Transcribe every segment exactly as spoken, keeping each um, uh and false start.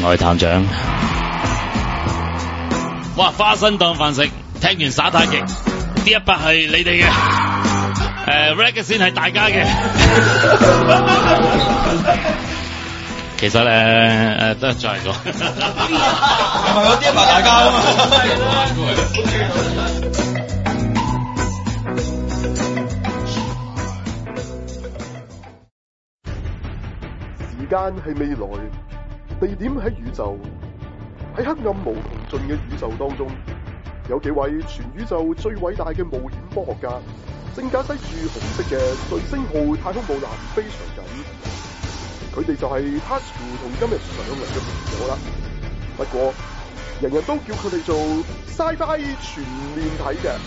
我係探長。哇！花生當飯食，聽完耍太極，呢一筆係你哋嘅，誒 reg 先係大家嘅。其實誒誒都係再講， 係咪有啲一筆大家啊嘛？ 時間係未來，地點喺宇宙，喺黑暗無窮盡嘅宇宙當中，有幾位全宇宙最偉大嘅冒險科學家，正駕駛住紅色嘅瑞星號太空母艦飛翔緊。佢哋就係 Tasuku 同今日上嚟嘅朋友啦。不過，人人都叫佢哋做 Sci-Fi 全面睇嘅。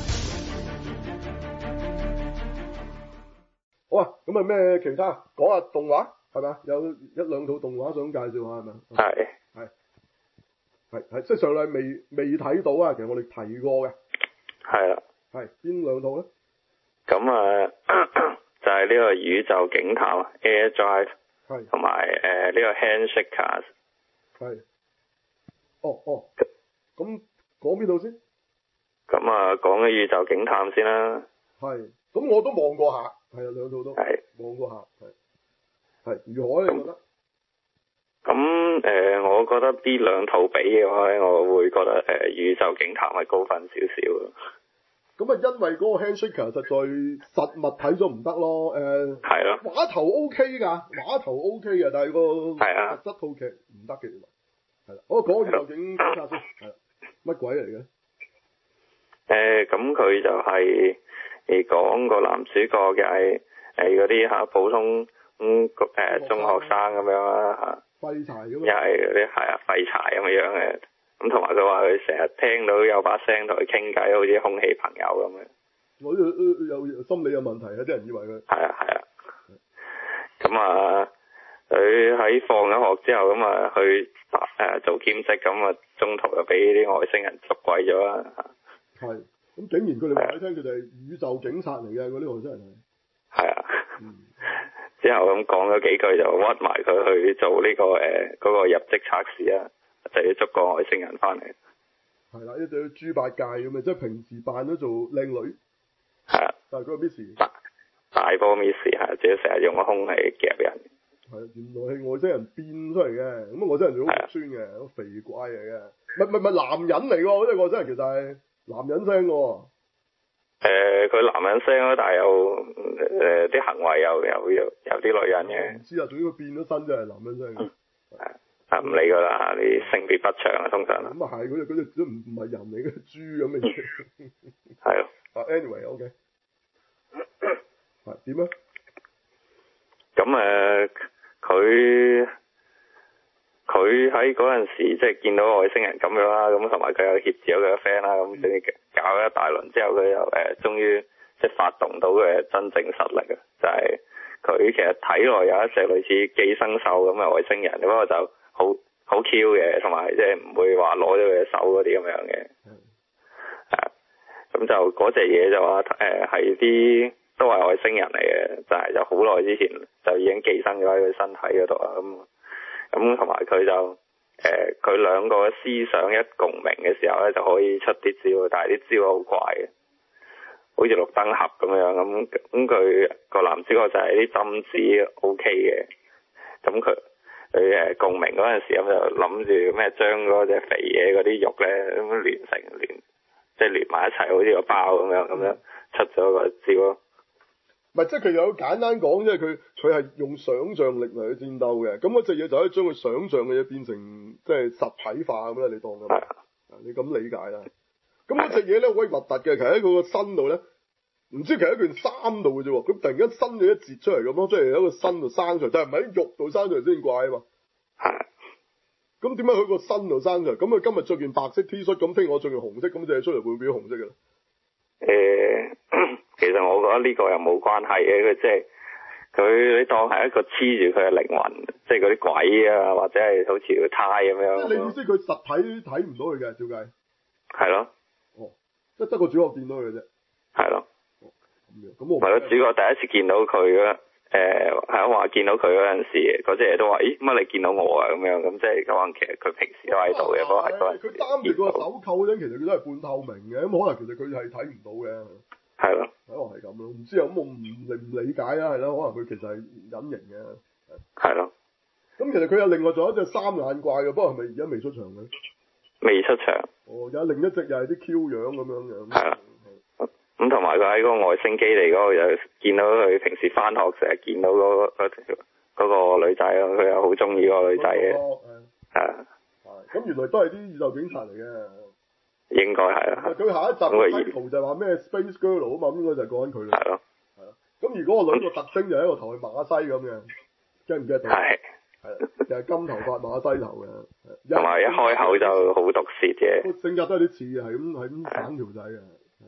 好啊，咁啊咩其他講下動畫？係咪有一兩套動畫想介紹下係咪？ 係係係係，即係上禮未未睇到啊！其實我哋提過嘅。 係啦。 係邊兩套咧？ 咁啊，就係、是、呢個宇宙警探 Air Drive， 係同埋誒呢個 Handshakers。 係。哦哦。咁講邊套先？ 咁啊，講嘅宇宙警探先啦。係。 咁我都望過下，係啊，兩套都。 係。望過下，係。係如何你覺得？ 咁誒、呃，我覺得呢兩套比嘅話咧，我會覺得誒、呃、宇宙警探係高分少少咯。 咁啊，因為嗰個 Handshaker 實在實物睇咗唔得咯，誒。係咯。畫頭 OK 㗎，畫頭 OK 嘅，但係個實質套劇唔得嘅。係啦，我講宇宙警探先，係啦，乜鬼嚟嘅？ 誒，咁佢就係誒講個男主角嘅係誒嗰啲嚇普通。咁誒、嗯、中學生咁樣啦嚇，廢柴咁，又係嗰啲係啊廢柴咁樣嘅，咁同埋佢話佢成日聽到有把聲同佢傾偈，好似空氣朋友咁嘅。我有有心理有問題啊！啲人以為佢係啊係啊。咁啊，佢喺放咗學之後咁啊去誒、呃、做兼職，咁啊中途就俾啲外星人捉鬼咗啦嚇。係。咁竟然佢哋話你聽，佢哋係宇宙警察嚟嘅嗰啲外星人係。係啊。嗯。之後咁講咗幾句就屈埋佢去做呢、這個誒嗰、呃那個入職測試啊，就要捉個外星人翻嚟。係啦，一對豬八戒咁啊，即係平時扮咗做靚女。係啊。但係嗰個 Miss 大大波 Miss 係，即係成日用個空氣夾人。係，原來係外星人變出嚟嘅，咁啊外星人就好肉酸嘅，好肥怪嚟嘅。唔唔唔，男人嚟喎，即係外星人其實係男人聲喎。誒、呃，佢男人聲咯，但係又誒啲行為又有有有啲女人嘅。唔知啊，總之佢變咗身就係男人聲。係啊，唔理噶啦，你性別不詳啊，通常。咁啊係，嗰隻嗰隻都唔唔係人嚟嘅，豬咁嘅嘢。係咯。啊 ，anyway，OK。係點啊？咁誒，佢佢喺嗰陣時即係見到外星人咁樣啦，咁同埋佢有挾持咗佢嘅 friend 啦，咁跟住搞咗一大輪之後，佢又誒終於即係發動到佢嘅真正實力啊！就係、是、佢其實體內有一隻類似寄生獸咁嘅外星人，不過就好好 Q 嘅，同埋即係唔會話攞咗佢嘅手嗰啲咁樣嘅。係咁就嗰隻嘢就話誒係啲都係外星人嚟嘅，但係就好耐之前就已經寄生咗喺佢身體嗰度啊咁。咁同埋佢就誒，佢、呃、兩個思想一共鳴嘅時候咧，就可以出啲招，但係啲招好怪嘅，好似綠燈俠咁樣咁。咁佢個男主角就係啲針子 O K 嘅，咁佢佢誒共鳴嗰陣時咁就諗住咩將嗰隻肥嘢嗰啲肉咧咁連成連，即係連埋一齊，好似個包咁樣咁樣出咗個招咯。唔係，即係佢有簡單講，即係佢佢係用想像力嚟去戰鬥嘅。咁嗰隻嘢就可以將佢想像嘅嘢變成即係實體化咁啦。你當咁啊？你咁理解啦。咁嗰隻嘢咧好鬼核突嘅，其實喺佢個身度咧，唔知其實喺件衫度嘅啫喎。咁突然間伸咗一截出嚟咁咯，即係喺個身度生出嚟，但係唔係喺肉度生出嚟先怪啊嘛。係。咁點解喺個身度生出嚟？咁佢今日着件白色 T 恤，咁聽日我着件紅色，咁隻嘢出嚟會唔會變紅色嘅咧？誒、呃，其實我覺得呢個又冇關係嘅，佢即係佢你當係一個黐住佢嘅靈魂，即係嗰啲鬼啊，或者係好似個胎咁樣。即係你意思佢實體睇唔到佢嘅，照計。係咯。哦，即係得個主角見到佢嘅啫。係咯。咁樣，咁我。係咯，主角第一次見到佢嘅， 誒係話見到佢嗰陣時，嗰隻嘢都話：咦，乜你見到我啊？咁樣咁即係可能其實佢平時都喺度嘅，不過係嗰陣時佢擔住個手扣嗰陣，其實佢都係半透明嘅，咁可能其實佢係睇唔到嘅。 係咯， 可能係咁咯，唔知啊，咁我唔理唔理解啦，係咯，可能佢其實係隱形嘅。 係咯。 咁其實佢有另外仲有一隻三眼怪嘅，不過係咪而家未出場嘅？ 未出場。 哦，有另一隻又係啲 Q 樣咁樣樣。 係啊。咁同埋佢喺嗰個外星基地嗰度又見到佢平時翻學成日見到嗰嗰條嗰個女仔咯，佢又好中意嗰個女仔嘅。係啊。係。咁原來都係啲宇宙警察嚟嘅。應該係啊。佢下一集嘅圖就係話咩 Space Girl 啊嘛，咁應該就係講緊佢啦。係咯。係咯。咁而嗰個女個特徵就係一個頭係馬西咁嘅，記唔記得到？係。係。就係金頭髮馬西頭嘅。同埋一開口就好毒舌嘅。個性格都有啲似嘅，係咁係咁省條仔嘅。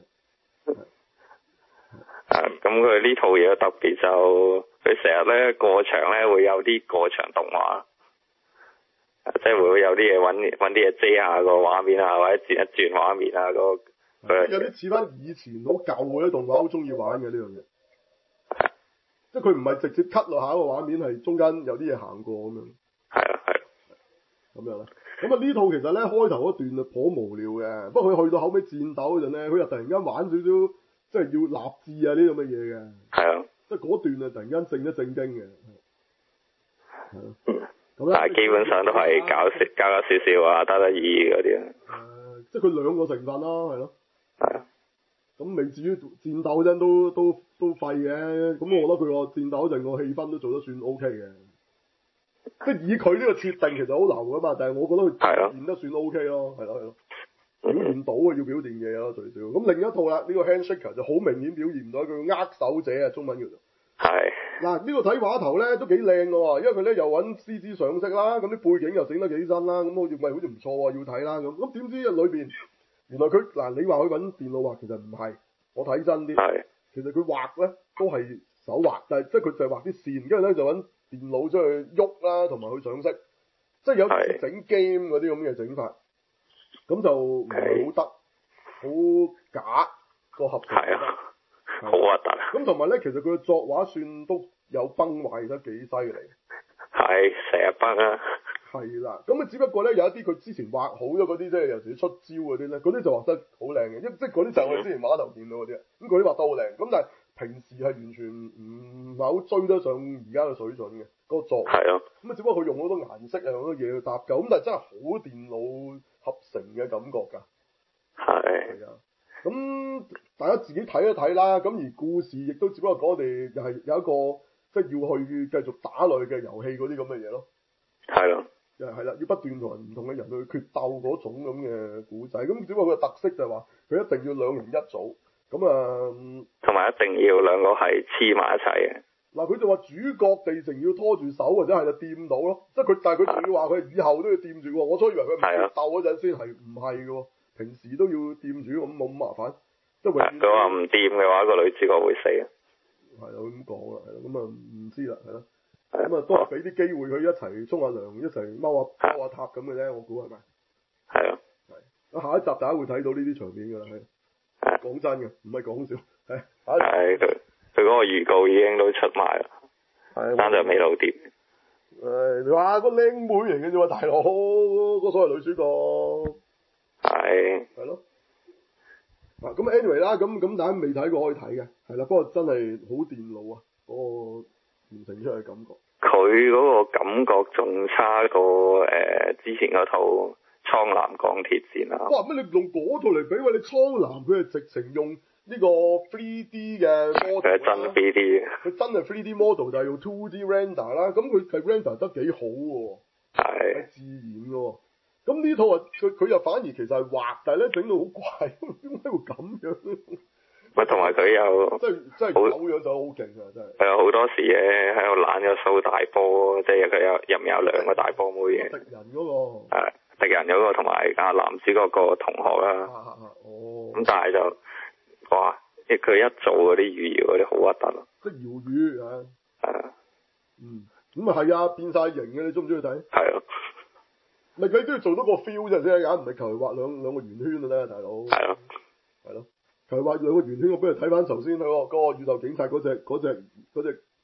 誒，咁佢呢套嘢特別就，佢成日咧過場咧會有啲過場動畫，即係會有啲嘢揾揾啲嘢遮下個畫面啊，或者轉一轉畫面啊，嗰個有啲似翻以前好舊嗰啲動畫，好中意玩嘅呢樣嘢。即係佢唔係直接 cut 落下一個畫面，係中間有啲嘢行過咁樣。係啊係。咁樣啦。咁啊呢套其實咧開頭嗰段就頗無聊嘅，不過佢去到後尾戰鬥嗰陣咧，佢又突然間玩少少。即係要立志啊！呢咁嘅嘢嘅，係啊，即係嗰段啊，突然間正一正經嘅，係咯，咁但係基本上都係搞笑，搞搞笑笑啊，得得意意嗰啲啊。誒，即係佢兩個成分咯，係咯。係啊。咁未至於戰鬥嗰陣都都都廢嘅，咁我覺得佢個戰鬥嗰陣個氣氛都做得算 O K 嘅。即係以佢呢個設定其實好流噶嘛，但係我覺得佢表現得算 O K 咯，係咯係咯。表現到啊，要表現嘢咯，最少。咁另一套啦，呢、這個 Handshaker 就好明顯表現唔到，佢握手者啊，中文叫做。係。嗱，呢個睇畫頭咧都幾靚嘅喎，因為佢咧又揾 C G 上色啦，咁啲背景又整得幾真啦，咁好似喂好似唔錯喎，要睇啦咁。咁點知裏邊原來佢嗱你話佢揾電腦畫，其實唔係，我睇真啲。係。其實佢畫咧都係手畫，但係即係佢就係畫啲線，跟住咧就揾電腦將佢喐啦，同埋去上色，即係有啲整 game 嗰啲咁嘅整法。咁就唔係好得，好假個合成。係啊，好核突啊！咁同埋咧，其實佢嘅作畫算都有崩壞得幾犀利。係，成日崩啊！係啦，咁啊，只不過咧有一啲佢之前畫好咗嗰啲，即係有時出招嗰啲咧，嗰啲就畫得好靚嘅，即係嗰啲就係我哋之前畫頭見到嗰啲，咁嗰啲畫得好靚。咁但係平時係完全唔係好追得上而家嘅水準嘅嗰個作。係啊。咁啊，只不過佢用好多顏色啊，好多嘢去搭救，咁但係真係好電腦合成嘅感覺㗎，係，係啊，咁大家自己睇一睇啦。咁而故事亦都只不過講我哋又係有一個即係要去繼續打落去嘅遊戲嗰啲咁嘅嘢咯，係咯，又係啦，要不斷同人唔同嘅人去決鬥嗰種咁嘅古仔。咁只不過佢嘅特色就係話佢一定要兩人一組，咁啊，同埋一定要兩個係黐埋一齊嘅。嗱，佢就話主角地城要拖住手或者係就掂到咯，即係佢，但係佢仲要話佢以後都要掂住喎。我初以為佢唔係鬥嗰陣先係唔係嘅喎，平時都要掂住咁冇咁麻煩。即係佢話唔掂嘅話，個女主角會死啊。係啊，咁講啦，係咯，咁啊唔知啦，係咯，咁啊都係俾啲機會佢一齊沖下涼，一齊踎下踎下塔咁嘅啫，我估係咪？係啊。係。下一集大家會睇到呢啲場面㗎啦，係。講真嘅，唔係講笑，係。係佢。佢嗰個預告已經都出埋啦，單就未露碟。誒，你話個靚妹嚟嘅啫喎，大佬，個所謂女主角。係。係咯。嗱，咁 anyway 啦，咁咁大家未睇過可以睇嘅，係啦，不過真係好電腦啊，嗰個完成出嚟嘅感覺。佢嗰個感覺仲差過誒之前嗰套《蒼藍鋼鐵戰》啊。哇！乜你用嗰套嚟比喎？你蒼藍佢係直情用。呢個 three D 嘅 model 佢係真 three D 佢真係 three D model，就係用 two D render 啦。咁佢係 render 得幾好喎，係自然嘅。咁呢套啊，佢佢又反而其實係畫，但係咧整到好怪，點解會咁樣咧？咪同埋佢又即係即係咁樣就好勁啊！真係。係啊，好多時咧喺度懶咗掃大波，即係佢有入面有兩個大波妹嘅。敵人嗰個。係敵人嗰個同埋阿男主角個同學啦。哦。咁但係就。哇！佢一做嗰啲魚搖嗰啲好核突咯，即係搖魚啊！係啊，嗯，咁啊係啊，變晒形嘅，你中唔中意睇？係啊，咪佢都要做到個 feel 啫，先啊，唔係求其畫兩兩個圓圈就得啊，大佬。係咯，係咯，求其畫兩個圓圈，我不如睇翻頭先嗰個嗰個宇宙警察嗰隻嗰隻嗰隻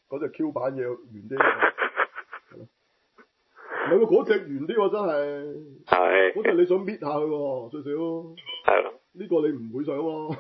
嗰隻 Q 版嘢圓啲。唔係喎，嗰隻圓啲喎，真係。係。嗰隻你想搣下佢喎，最少。係咯。呢個你唔會想喎。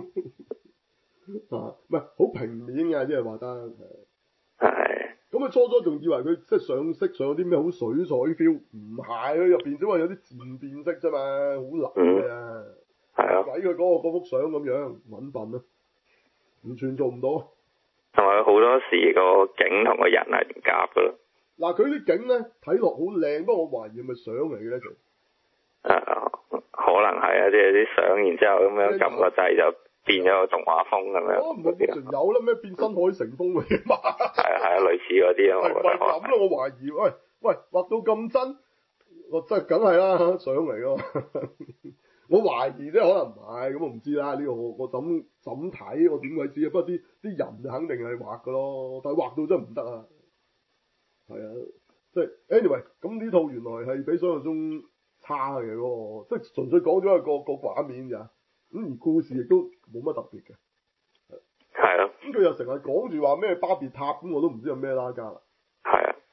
啊，唔係好平面嘅，即係話得。係。咁佢初初仲以為佢即係上色上有啲咩好水彩 feel，唔係佢入邊只係有啲漸變色啫嘛，好難嘅。係啊。睇佢嗰個嗰幅相咁樣，揾笨啊，完全做唔到。同埋好多時個景同個人係唔夾噶咯。嗱，佢啲景咧睇落好靚，不過我懷疑係咪相嚟嘅咧？就誒，可能係啊，即係啲相，然之後咁樣撳個掣就變咗個動畫風咁樣。哦，唔係仲有啦咩？變新海誠風嗰啲嘛？係啊係啊，類似嗰啲啊。係咪咁咯？我懷疑，喂喂，畫到咁真，我真係梗係啦，相嚟咯。我懷疑啫，可能唔係，咁我唔知啦。呢、這個我我怎怎睇，我點鬼知啊？不過啲啲人就肯定係畫噶咯，但係畫到真係唔得啊！係啊，即係 anyway，咁呢套原來係比想象中差嘅嗰個，即係純粹講咗一個個畫面咋，咁而故事亦都冇乜特別嘅。係啊。咁佢又成日講住話咩巴別塔，咁我都唔知有咩拉加啦。係啊。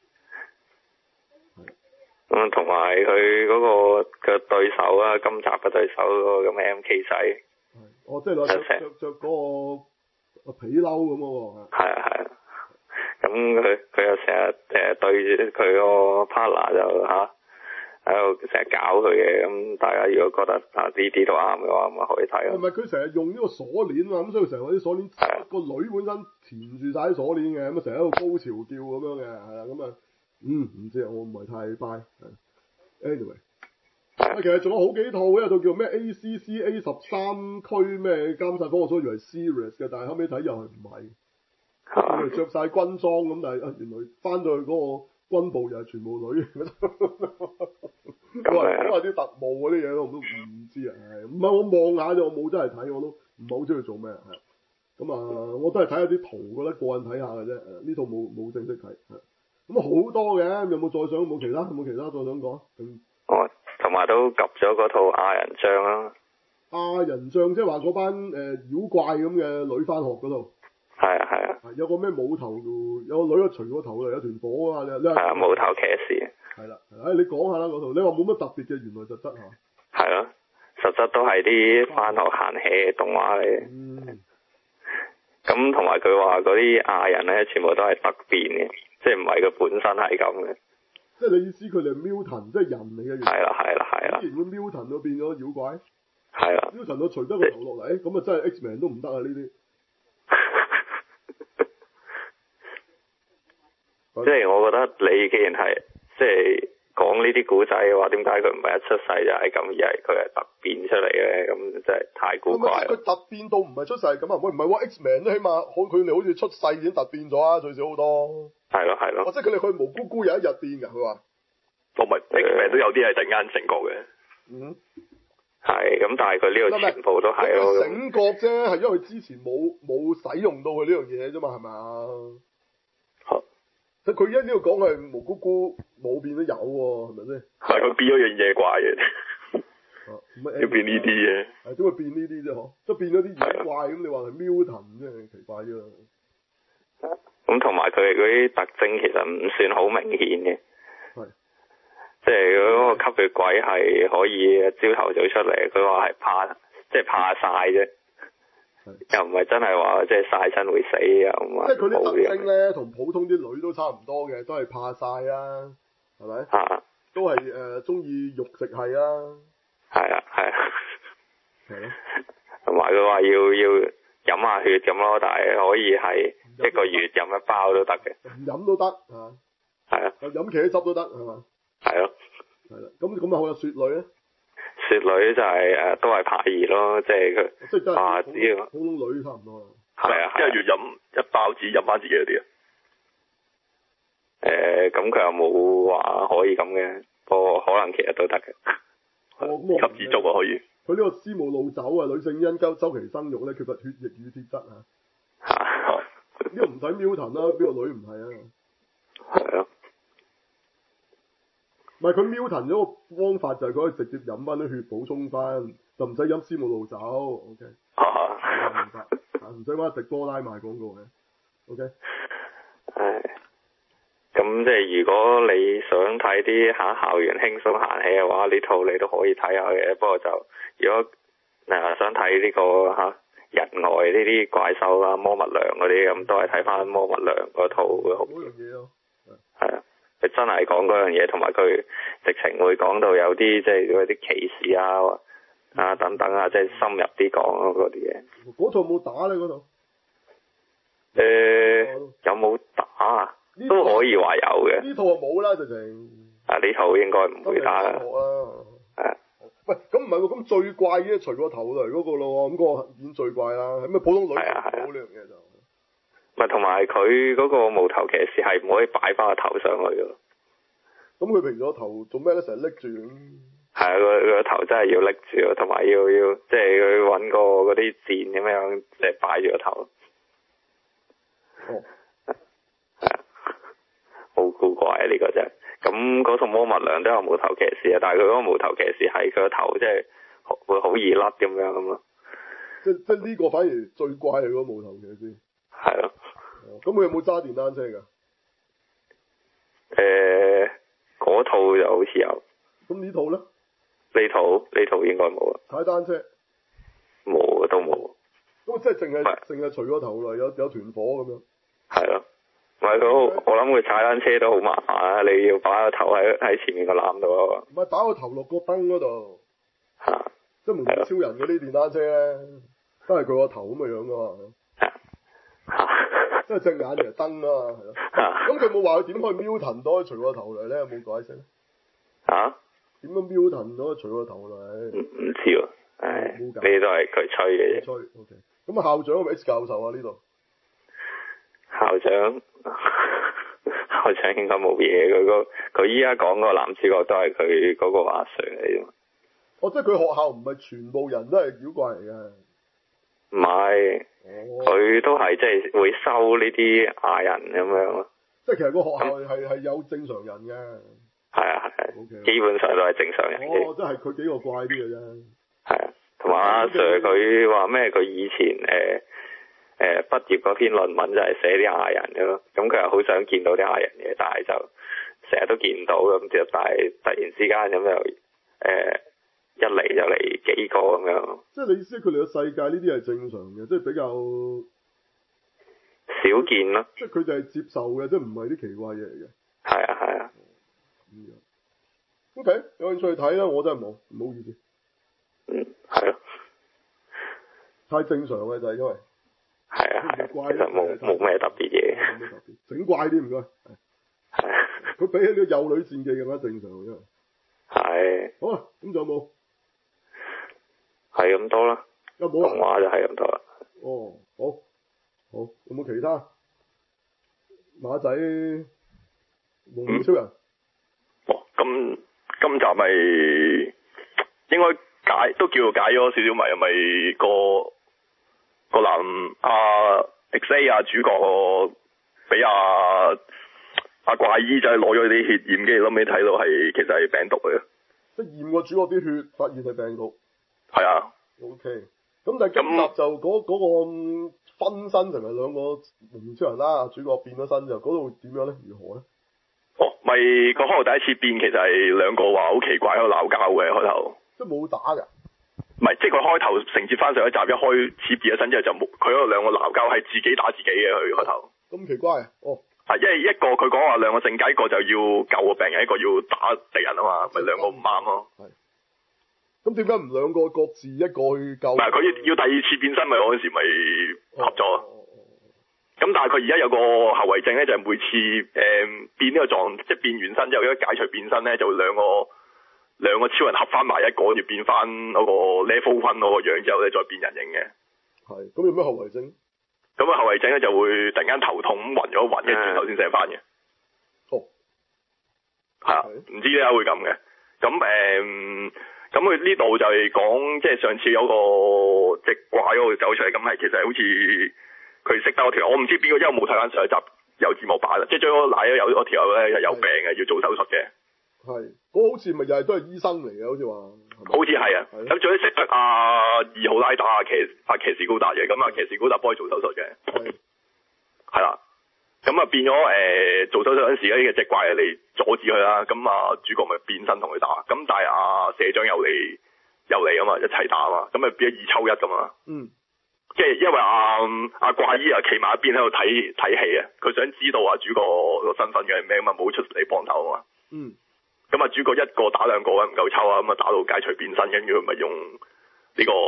咁同埋佢嗰個嘅對手啊，今集嘅對手嗰個咁嘅 M K 仔。係。哦，即係攞着着着嗰個皮褸咁喎。係啊係啊。咁佢佢又成日誒對住佢個 partner 就嚇喺度成日搞佢嘅，咁大家如果覺得啊呢啲都啱嘅話，咁啊可以睇咯。係咪佢成日用呢個鎖鏈啊？咁所以成日啲鎖鏈，個女本身纏住晒啲鎖鏈嘅，咁啊成日喺度高潮叫咁樣嘅，係啦，咁啊嗯唔知啊，我唔係太 buy。anyway，其實仲有好幾套嘅，有套叫咩 A C C A 十三區咩監察科，我所以以為 serious 嘅，但係後尾睇又係唔係。佢哋着晒軍裝咁，但係啊，原來翻到去嗰個軍部又係全部女。我話講下啲特務嗰啲嘢，我都唔知啊。唔係我望下啫，我冇真係睇，我都唔係好知佢做咩。係咁啊，我都係睇下啲圖，覺得過癮睇下嘅啫。呢套冇冇正式睇。咁啊好多嘅，有冇再想冇其他？有冇其他再想講？哦，同埋都及咗嗰套亞人帳啦。亞人帳即係話嗰班誒、呃、妖怪咁嘅女翻學嗰度。係啊係啊，有個咩舞頭，有個女啊除個頭嚟，有團火啊，你你係啊舞頭騎士。係啦，誒你講下啦嗰套，你話冇乜特別嘅，原來實質嚇。係咯，實質都係啲翻學閒戲嘅動畫嚟。嗯。咁同埋佢話嗰啲亞人咧，全部都係突變嘅，即係唔係佢本身係咁嘅。即係你意思佢哋係 mutant，即係人嚟嘅。係啦係啦係啦。既然會 mutant 都變咗妖怪。係啦。mutant 到除得個頭落嚟，咁啊真係 X-Men 都唔得啊呢啲。即係我覺得你既然係即係講呢啲古仔嘅話，點解佢唔係一出世就係咁，而係佢係突變出嚟嘅？咁真係太古怪啦！佢突變到唔係出世咁啊？喂，唔係喎 X-Men 都起碼好，佢哋好似出世已經突變咗啊，最少好多。係咯係咯。或者佢哋去毛姑姑有一日變㗎，佢話。我唔係 X-Men 都有啲係突然間醒覺嘅。嗯。係咁，但係佢呢度全部都係咯。醒覺啫，係因為佢之前冇冇使用到佢呢樣嘢啫嘛，係咪啊？佢一呢度講係毛姑姑冇變都有喎，係咪先？係佢變咗樣嘢怪嘅，要變呢啲嘢。係點會變呢啲啫？嗬，即係變咗啲妖怪咁，你話係 mutant 真係奇怪啫。咁同埋佢哋嗰啲特徵其實唔算好明顯嘅，係即係嗰個吸血鬼係可以朝頭早出嚟，佢話係怕，即係怕曬啫。又唔係真係話即係曬親會死啊咁啊！即係佢啲特徵咧，同普通啲女都差唔多嘅，都係怕曬啊，係咪？啊！都係誒中意肉食係啊！係啊係啊！係咯。同埋佢話要要飲下血咁咯，但係可以係一個月飲一包都得嘅。唔飲都得啊！係啊！飲茄汁都得係嘛？係咯。係啦，咁咁啊好有雪女咧。雪女就係、是、誒、呃、都係怕熱咯，即係佢怕知啊，普通女差唔多。係啊，一係要飲一包紙飲翻自己嗰啲啊。誒，咁佢又冇話可以咁嘅，不過可能其實都得嘅。哦，吸脂足啊可以。佢呢個絲毛路走啊，女性因周周期生育咧缺乏血液與鐵質啊。嚇！呢個唔使 mutant 啦，邊個女唔係啊？係啊。唔係佢 mutant 咗個方法就係佢可以直接飲翻啲血補充翻，就唔使飲絲毛路走 ，OK？啊，明白，唔使話直波拉賣廣告嘅 ，OK？ 唉，咁即係如果你想睇啲下校園輕鬆閒戲嘅話，呢套你都可以睇下嘅。不過就如果嗱、呃、想睇呢、這個嚇、啊、人外呢啲怪獸啊、魔物娘嗰啲咁，都係睇翻魔物娘嗰套會好。嗰樣嘢咯。係啊，佢真係講嗰樣嘢，同埋佢直情會講到有啲即係嗰啲歧視啊啊等等啊，即係深入啲講嗰啲嘢。 嗰套冇打咧嗰套？ 誒、呃，有冇打啊？都可以話有嘅。呢套就冇啦，直情。 啊，呢套應該唔會打啦。係啊。 喂，咁唔係喎，咁最怪嘅除個頭嚟嗰個咯，咁、嗰個演最怪啦，係咩普通女冇呢樣嘢就。 唔係，同埋佢嗰個無頭騎士係唔可以擺翻個頭上去嘅。 咁佢平咗頭做咩咧？成日拎住咁。 係啊，個個頭真係要拎住，同埋要要即係佢揾個嗰啲箭咁樣，即係擺住個頭。 哦。 係啊，好古怪啊！呢、這個真係。咁嗰套魔物娘都有無頭騎士啊，但係佢嗰個無頭騎士係佢個頭即係會好易甩咁樣咁咯。 即即呢個反而最怪係嗰個無頭騎士。 係咯。 咁佢有冇揸電單車㗎？ 誒、呃，嗰套就好似有。 咁呢套咧？ 呢套呢套應該冇啊。 踩單車？ 冇啊，都冇。 咁即係淨係淨係除個頭嚟，有有團火咁樣。 係咯。唔係佢，我諗佢踩單車都好麻煩啊！你要擺個頭喺喺前面個籃度啊。唔係打個頭落個燈嗰度。嚇！即係蒙面超人嗰啲電單車咧，都係佢個頭咁嘅樣噶嘛。嚇！即係隻眼就係燈啊嘛，係咯。咁佢冇話佢點去瞄騰到除個頭嚟咧？有冇解釋咧？嚇？點樣瞄騰到除個頭嚟？唔唔知喎，唉，呢啲都係佢吹嘅啫。吹 OK。咁啊，校長係咪 X 教授啊？呢度？校長，校長應該冇嘢。佢個佢依家講嗰個男主角都係佢嗰個阿 Sir 嚟啫嘛。哦，即係佢學校唔係全部人都係妖怪嚟嘅。唔係，佢、哦、都係即係會收呢啲亞人咁樣咯。即係其實個學校係係、嗯、有正常人嘅。係啊係啊。Okay. 基本上都係正常人嘅。哦，即係佢幾個怪啲嘅啫。係啊，同埋阿 Sir 佢話咩？佢以前誒。呃誒、呃，畢業嗰篇論文就係寫啲亞人嘅咯，咁佢又好想見到啲亞人嘅，但係就成日都見唔到咁，就但係突然之間咁就誒、呃、一嚟就嚟幾個咁樣。即係你意思佢哋嘅世界呢啲係正常嘅，即係比較少見咯。即係佢哋係接受嘅，即係唔係啲奇怪嘢嚟嘅。係啊係啊。咁樣。O K，有興趣去睇啦，我真係冇，唔好意思。嗯，係咯。太正常嘅就係因為。係啊，其實冇冇咩特別嘢，冇咩特別，整怪啲唔該。係，佢比起呢個幼女戰記咁樣正常啫。係。好啦，咁仲有冇？係咁多啦。有冇啊？動畫就係咁多啦。哦，好，好，有冇其他？馬仔，蒙面超人。哦，咁今集咪應該解都叫做解咗少少謎，係咪個？個男阿 X A 啊主角個俾阿阿怪醫就係攞咗啲血驗，跟住後尾睇到係其實係病毒嚟嘅。即係驗個主角啲血，發現係病毒。係啊。O K。咁但係今集就嗰嗰個分身成為兩個蒙面超人啦，主角變咗身就嗰度點樣咧？如何咧？哦，咪佢開頭第一次變，其實係兩個話好奇怪喺度鬧交嘅開頭。即係冇打㗎。唔係，即係佢開頭承接翻上一集，一開始變咗身之後就冇，佢嗰兩個鬧交係自己打自己嘅，佢開頭。咁奇怪啊！哦，係，因為一個佢講話兩個性格，一個就要救個病人，一個要打敵人啊嘛，咪兩個唔啱咯。係。咁點解唔兩個各自一個去救？唔係，佢要要第二次變身咪嗰陣時咪合作。咁、哦哦、但係佢而家有個後遺症咧，就係、是、每次誒、呃、變呢個狀，即係變完身之後，一解除變身咧，就兩個。兩個超人合翻埋一個，要變翻嗰個 level one 嗰個樣之後咧，再變人形嘅。係，咁有咩後遺症？咁啊後遺症咧就會突然間頭痛暈咗暈，跟住轉頭先醒翻嘅。哦。係啊，唔知點解會咁嘅。咁誒，咁佢呢度就係講，即係上次有個即係掛咗佢走出嚟，咁係其實好似佢識得嗰條，我唔知邊個，因為我冇睇翻上一集有字幕版啦，即係將個奶有嗰條友咧有病嘅，要做手術嘅。係，嗰、那個、好似咪又係都係醫生嚟嘅，好似話。好似係啊，咁最尾識得阿二號拉打阿騎阿騎士高達嘅，咁啊騎士高達幫佢做手術嘅。係。係啦。 咁啊變咗誒、呃、做手術嗰陣時咧，呢隻怪嚟阻止佢啦。咁啊主角咪變身同佢打。咁但係阿社長又嚟又嚟啊嘛，一齊打啊嘛。咁啊變咗二抽一咁嘛。 嗯。 即係因為阿阿怪醫啊企埋一邊喺度睇睇戲啊，佢想知道啊主角個身份嘅係咩嘛，冇出嚟幫手啊嘛。 嗯。 咁啊主角一個打兩個唔夠抽啊，咁啊打到解除變身，跟住咪用呢個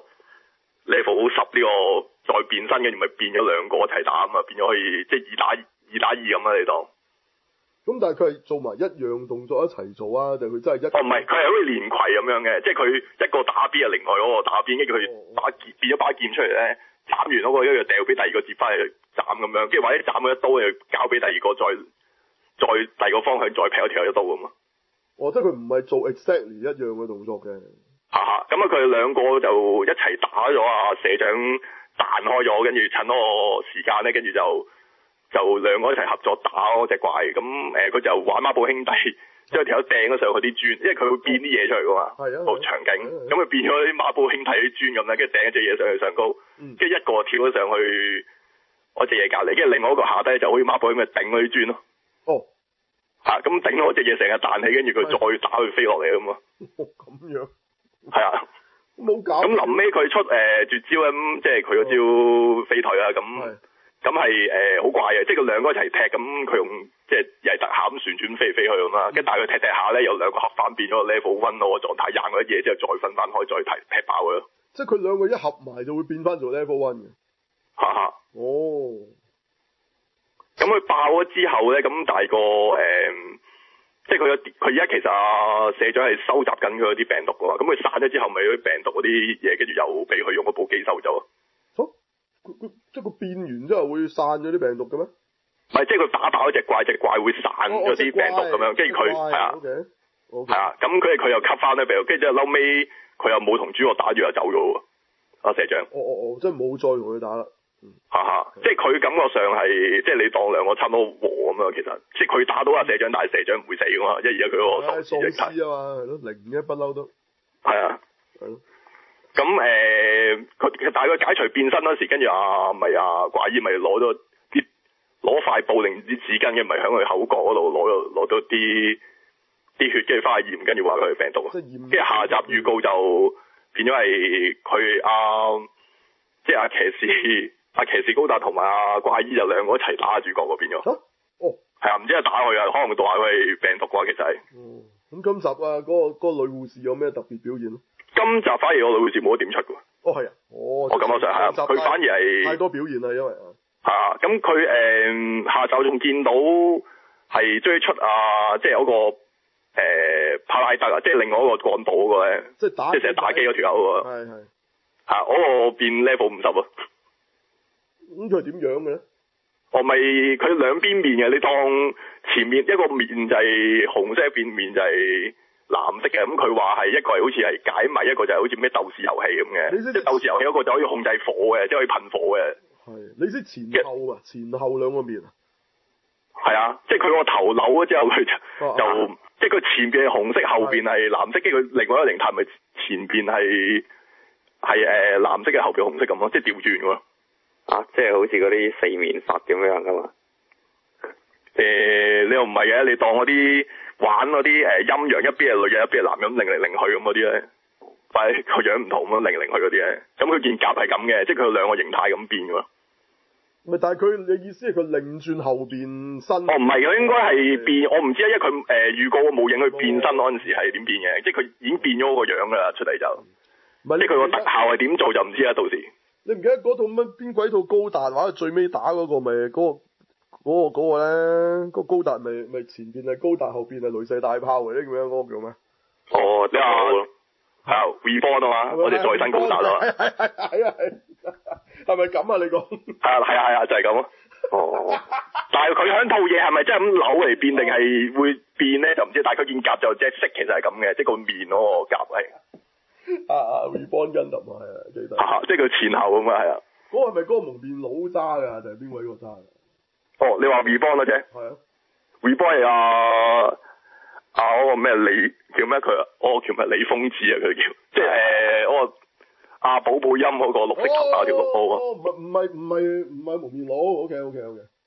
level 十呢個再變身，跟住咪變咗兩個一齊打啊嘛，變咗可以即係二打二打二咁啊你當。 咁但係佢係做埋一樣動作一齊做啊，定係佢真係一？ 哦唔係，佢係好似連葵咁樣嘅，即係佢一個打邊啊，另外嗰個打邊，跟住佢把劍變咗把劍出嚟咧，斬完嗰個一樣掉俾第二個接翻嚟斬咁樣，跟住或者斬佢一刀又交俾第二個再再第二個方向再劈一條一刀咁啊。 哦，即係佢唔係做 exactly 一樣嘅動作嘅。 嚇嚇，咁啊佢哋兩個就一齊打咗啊社長彈開咗，跟住趁嗰個時間咧，跟住就。就兩個一齊合作打嗰隻怪，咁誒佢就玩孖寶兄弟，將條友掟咗上去啲磚，因為佢會變啲嘢出嚟噶嘛，個場景，咁佢變咗啲孖寶兄弟啲磚咁咧，跟住掟一隻嘢上去上高，跟住、嗯、一個跳咗上去嗰隻嘢隔離，跟住另外一個下低就好似孖寶咁咪頂嗰啲磚咯。哦，嚇咁頂嗰隻嘢成日彈起，跟住佢再打佢飛落嚟咁啊。 哦，咁樣。係啊。 冇搞。咁臨尾佢出誒、呃、絕招咁，即係佢嗰招飛腿啊咁。咁係誒好怪嘅，即係佢兩個一齊踢，咁佢用即係又係特效咁旋轉飛嚟飛去咁啦，跟住但係佢踢踢下咧，有兩個合翻變咗個 level one 嗰個狀態，贏嗰啲嘢之後再分翻開，再踢踢爆佢咯。即係佢兩個一合埋就會變翻做 level one 嘅。哈哈。哦。咁佢爆咗之後咧，咁但係個誒、嗯，即係佢佢而家其實啊社長係收集緊佢嗰啲病毒㗎嘛，咁佢散咗之後咪嗰啲病毒嗰啲嘢，跟住又俾佢用嗰部機收走啊。佢即係佢變完之後會散咗啲病毒嘅咩？唔係，即係佢打爆一隻怪，隻怪會散咗啲病毒咁樣，跟住佢係啊，係啊，咁佢佢又吸翻啲病毒，跟住之後後尾佢又冇同主角打住又走咗喎，阿社長。哦哦哦，即係冇再同佢打啦。嚇嚇，即係佢感覺上係即係你當兩個差唔多和咁樣，其實即係佢打到阿社長，但係社長唔會死噶嘛，因為而家佢嗰個喪屍啊嘛，係咯，零嘅不嬲都。係啊。係咯。咁誒，佢、呃、但係佢解除變身嗰時，跟住啊，咪啊怪醫咪攞咗啲攞塊布定啲紙巾嘅，咪喺佢口角嗰度攞咗攞咗啲啲血，跟住翻去驗，跟住話佢係病毒。即係驗。跟住下集預告就變咗係佢啊，即係阿騎士阿騎士高達同埋阿怪醫就兩個一齊打主角嗰邊咗。哦。係啊，唔知係打佢啊，可能佢話佢係病毒啩，其實係。哦。咁今集啊，嗰、嗰個嗰、嗰個女護士有咩特別表現？今集反而我女護士冇得點出㗎。哦，係啊，哦，我感覺上係啊，佢反而係太多表現啦，因為啊，啊，咁佢誒下晝仲見到係追出啊，即係嗰個誒、呃、帕拉德啊，即係另外一個幹部嗰個咧，即係打即係成日打機嗰條友喎，係係，嚇嗰個變 level 五十啊，咁佢係點樣嘅咧？哦，咪佢兩邊面嘅，你當前面一個面就係紅色，一邊面就係藍色嘅，咁佢話係一個係好似係解謎，一個就係好似咩鬥士遊戲咁嘅，即係鬥士遊戲嗰個就可以控制火嘅，即係可以噴火嘅。係，你識前後啊？前後兩個面啊？係啊，即係佢個頭扭咗之後，佢就、啊、就、啊、即係佢前邊係紅色，後邊係藍色，跟住佢另外一個形態咪前邊係係誒藍色嘅，後邊紅色咁咯，即係調轉喎。啊，即係好似嗰啲四面佛咁樣噶嘛？誒、呃，你又唔係嘅，你當嗰啲玩嗰啲誒陰陽，一邊係女人，一邊係男人，擰嚟擰去咁嗰啲咧，但係個樣唔同咁，擰嚟擰去嗰啲咧，咁佢件甲係咁嘅，即係佢有兩個形態咁變噶。咪但係佢你意思係佢擰轉後邊身？哦，唔係，佢應該係變，我唔知啊，因為佢誒預告冇影佢變身嗰陣時係點變嘅，即係佢已經變咗個樣噶啦，出嚟就，即係佢個特效係點做就唔知啦，到時。你唔記得嗰套乜邊鬼套高達話最尾打嗰個咪嗰、嗰個嗰、嗰個嗰、嗰個咧？嗰個高達咪咪前邊係高達，後邊係雷射大炮嘅，呢咁樣嗰個叫咩？哦，你話係啊 Reborn 啊嘛，我哋再生高達啊嘛。係係係啊係，係咪咁啊？你講係啊係啊係啊，就係咁咯。哦，但係佢響套嘢係咪真係咁扭嚟變，定係會變咧？就唔知。但係佢件甲就隻色其實係咁嘅，即係個面嗰個甲係。啊 Reborn Gundam 係啊，記得。啊，即係佢前後咁啊，係啊。嗰個係咪嗰個蒙面佬揸㗎？定係邊位個揸㗎？哦，你話 Reborn 嗰隻？係啊。Reborn 係啊啊嗰個咩李叫咩佢啊？嗰個叫咩李峰子啊？佢叫，即係誒嗰個阿寶寶音嗰個綠色頭髮條綠毛啊。哦，唔係唔係唔係唔係蒙面佬 ，OK OK OK。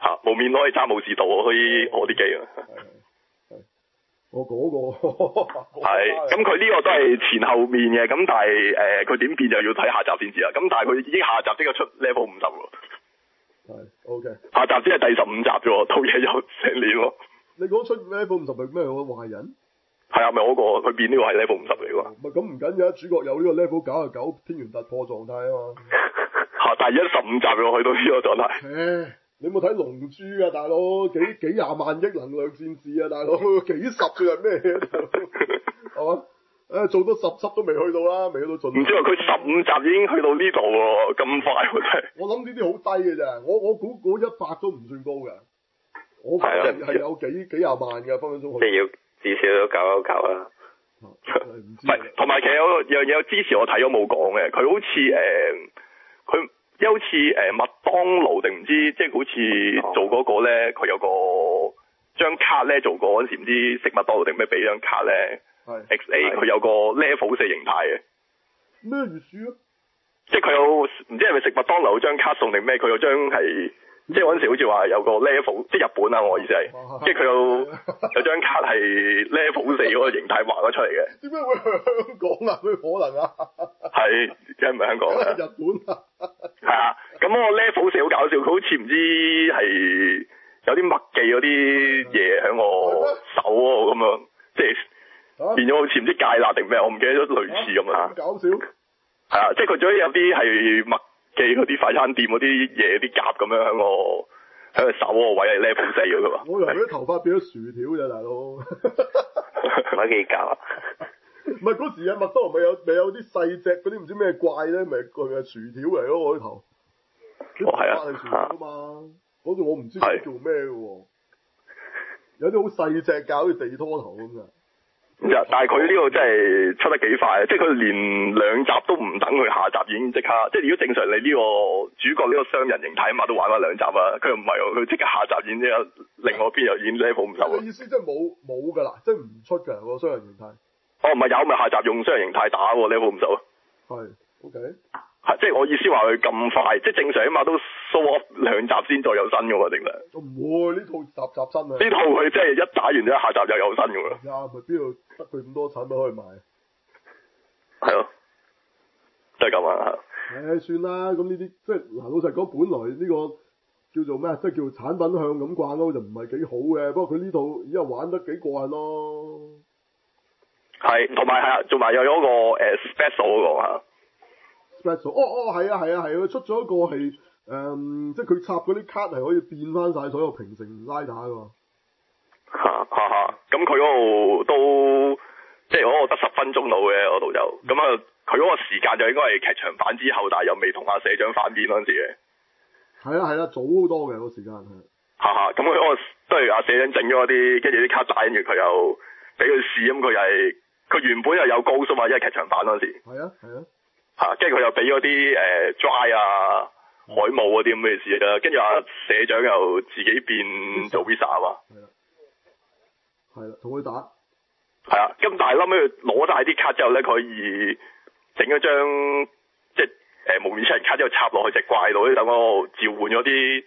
嚇無面可以揸武士道，可以我啲機啊。 我嗰、個係，咁佢呢個都係前後面嘅，咁但係誒佢點變就要睇下集先知啦。咁但係佢已經下集即刻出 level 五十喎。 係 OK。下集先係第十五集啫喎，套嘢有成年喎。 你講出 level 五十係咩？我壞人？係啊，咪嗰個佢變呢個係 level 五十嚟㗎。 唔係咁唔緊要，主角有呢個 level 九十九天元突破狀態啊嘛。 嚇！但係而家十五集喎，去到呢個狀態。 你有冇睇龍珠啊，大佬？幾幾廿萬億能量戰士啊，大佬？幾十仲係咩嘢？係嘛？誒，做到十輯都未去到啦，未去到盡。唔知話佢十五集已經去到呢度喎，咁快喎真係。 我諗呢啲好低嘅咋，我我估估一百都唔算高嘅。我估係係有幾幾廿萬嘅分分鐘去。 即係要至少都九九九啦。 唔係，同埋其實有樣嘢有支持我睇咗冇講嘅，佢好似誒佢。即好似誒麥當勞定唔知，即係好似做嗰個咧，佢有個張卡咧做過嗰陣時，唔知食麥當勞定咩俾張卡咧 ，X A 佢有個 level 四形態嘅。 咩意思啊？ 即係佢有唔知係咪食麥當勞張卡送定咩？佢有張係即係嗰陣時好似話有個 level，即係日本啊！我意思係，即係佢有有張卡係 level 四嗰個形態畫咗出嚟嘅。 點解會香港啊？咩可能啊？ 係，梗係唔係香港啊？ 日本啊？ 係啊，咁我 level 四好搞笑，佢好似唔知係有啲墨記嗰啲嘢喺我手喎，咁樣即係變咗好似唔知芥辣定咩，我唔記得咗類似咁啊。 搞笑。 係啊，即係佢仲有啲係墨記嗰啲快餐店嗰啲嘢，啲夾咁樣喺我喺個手嗰個位係 level 四嘅佢話。 我以為佢啲頭髮變咗薯條啫，大佬。 咪幾搞啊？ 唔係嗰時啊，麥當勞咪有咪有啲細隻嗰啲唔知咩怪咧，咪佢係薯條嚟咯，我啲頭。 哦，係啊。 係薯條啊嘛，嗰度我唔知佢做咩嘅喎。有啲好細隻㗎，好似地拖頭咁㗎。 但係佢呢個真係出得幾快，即係佢連兩集都唔等佢下集已經即刻，即係如果正常你呢個主角呢個雙人形態起碼都玩翻兩集啊，佢又唔係喎，佢即刻下集已經有另外一邊又已經 level 五十喎。 意思即係冇冇㗎啦，即係唔出㗎個雙人形態。 哦，唔係有咪下集用雙人形態打喎 level 五十啊。 係 ，OK。 係，即係我意思話佢咁快，即係正常起碼都 show off 兩集先再有新㗎喎，定係？ 我唔會，呢套集集新啊！ 呢套佢即係一打完咗下集又有新㗎喎。 呀，咪邊度得佢咁多產品可以賣？ 係咯，就係咁啊！ 誒，算啦，咁呢啲即係嗱，老實講，本來呢個叫做咩啊，即係叫產品向咁掛鈎就唔係幾好嘅。不過佢呢套而家玩得幾過癮咯。 係，同埋係啊，仲埋又有一個誒 special 嗰個嚇。 special，哦哦，係啊係啊係啊，佢出咗一個係誒，即係佢插嗰啲卡係可以變翻晒所有平成拉打㗎嘛。 嚇嚇嚇！咁佢嗰度都即係嗰個得十分鐘到嘅嗰度就，咁啊佢嗰個時間就應該係劇場版之後，但係又未同阿社長反面嗰陣時嘅。 係啊係啊，早好多嘅嗰個時間係。 嚇嚇！咁佢嗰個都係阿社長整咗啲，跟住啲卡帶，跟住佢又俾佢試，咁佢又係佢原本又有高速啊，因為劇場版嗰陣時。係啊係啊。嚇！跟住佢又俾嗰啲誒 dry 啊、海霧嗰啲咁嘅事啦，跟住阿社長又自己變做 Visa 啊嘛。係啦。係啦，同佢打。係啊，咁但係後尾佢攞晒啲卡之後咧，佢可以整一張即係誒無面超人卡之後插落去隻怪度，喺度召喚咗啲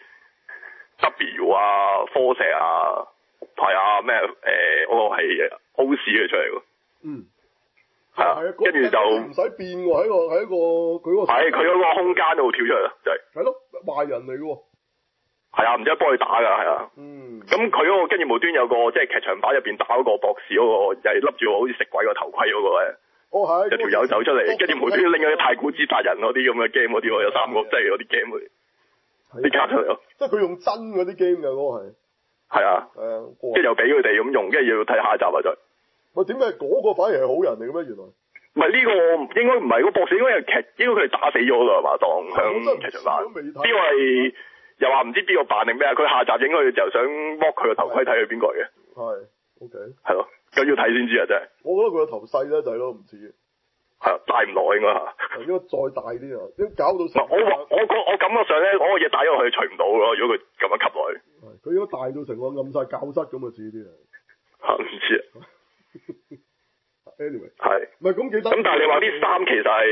W 啊、科石啊，同埋啊咩誒嗰個係 O 士嘅出嚟喎。嗯。係啊，跟住就唔使變喎，喺個喺一個佢嗰個係佢嗰個空間度跳出嚟啦，就係係咯，壞人嚟嘅喎。係啊，唔知幫佢打㗎，係啊。嗯。咁佢嗰個跟住無端有個即係劇場版入邊打嗰個博士嗰個，又係笠住好似食鬼個頭盔嗰個咧。哦係。有條友走出嚟，跟住無端拎咗啲太古之達人嗰啲咁嘅 game 嗰啲喎，有三個即係嗰啲 game 嗰啲。啲卡出嚟咯。即係佢用真嗰啲 game 㗎嗰個係。係啊。係啊。跟住又俾佢哋咁用，跟住要睇下一集啊再。喂，點解嗰個反而係好人嚟嘅咩？原來唔係呢個，應該唔係個博士，應該係劇，應該佢係打死咗㗎嘛？當響劇場版。邊個係又話唔知邊個扮定咩啊？佢下集應該就想剝佢個頭盔睇佢邊個嘅。係 ，OK。係咯，咁要睇先知啊！真係。我覺得佢個頭細咧就係咯，唔似。係啊，戴唔落應該嚇。應該再大啲啊！點搞到成？我我我我感覺上咧，嗰個嘢戴咗落去除唔到咯。如果佢咁樣吸落去。佢應該大到成個暗晒教室咁啊！似啲啊。嚇唔知啊！Anyway，係，唔係咁幾得？咁但係你話啲衫其實係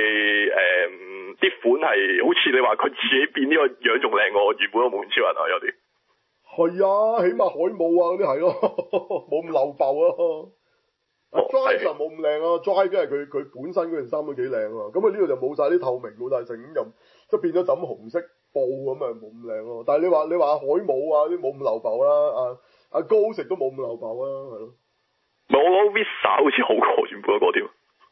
誒啲款係好似你話佢自己變呢個樣仲靚過原本個無面超人啊，有啲係啊，起碼海姆啊嗰啲係咯，冇咁漏爆咯。啊 Drive 就冇咁靚啊 Drive 因為佢佢本身嗰件衫都幾靚啊，咁啊呢度就冇晒啲透明冇晒成咁，即係變咗枕紅色布咁啊冇咁靚咯。但係你話你話海姆啊啲冇咁漏爆啦，啊啊高食都冇咁漏爆啊，係咯。 我覺得 Visa 好似好過原本嗰個添。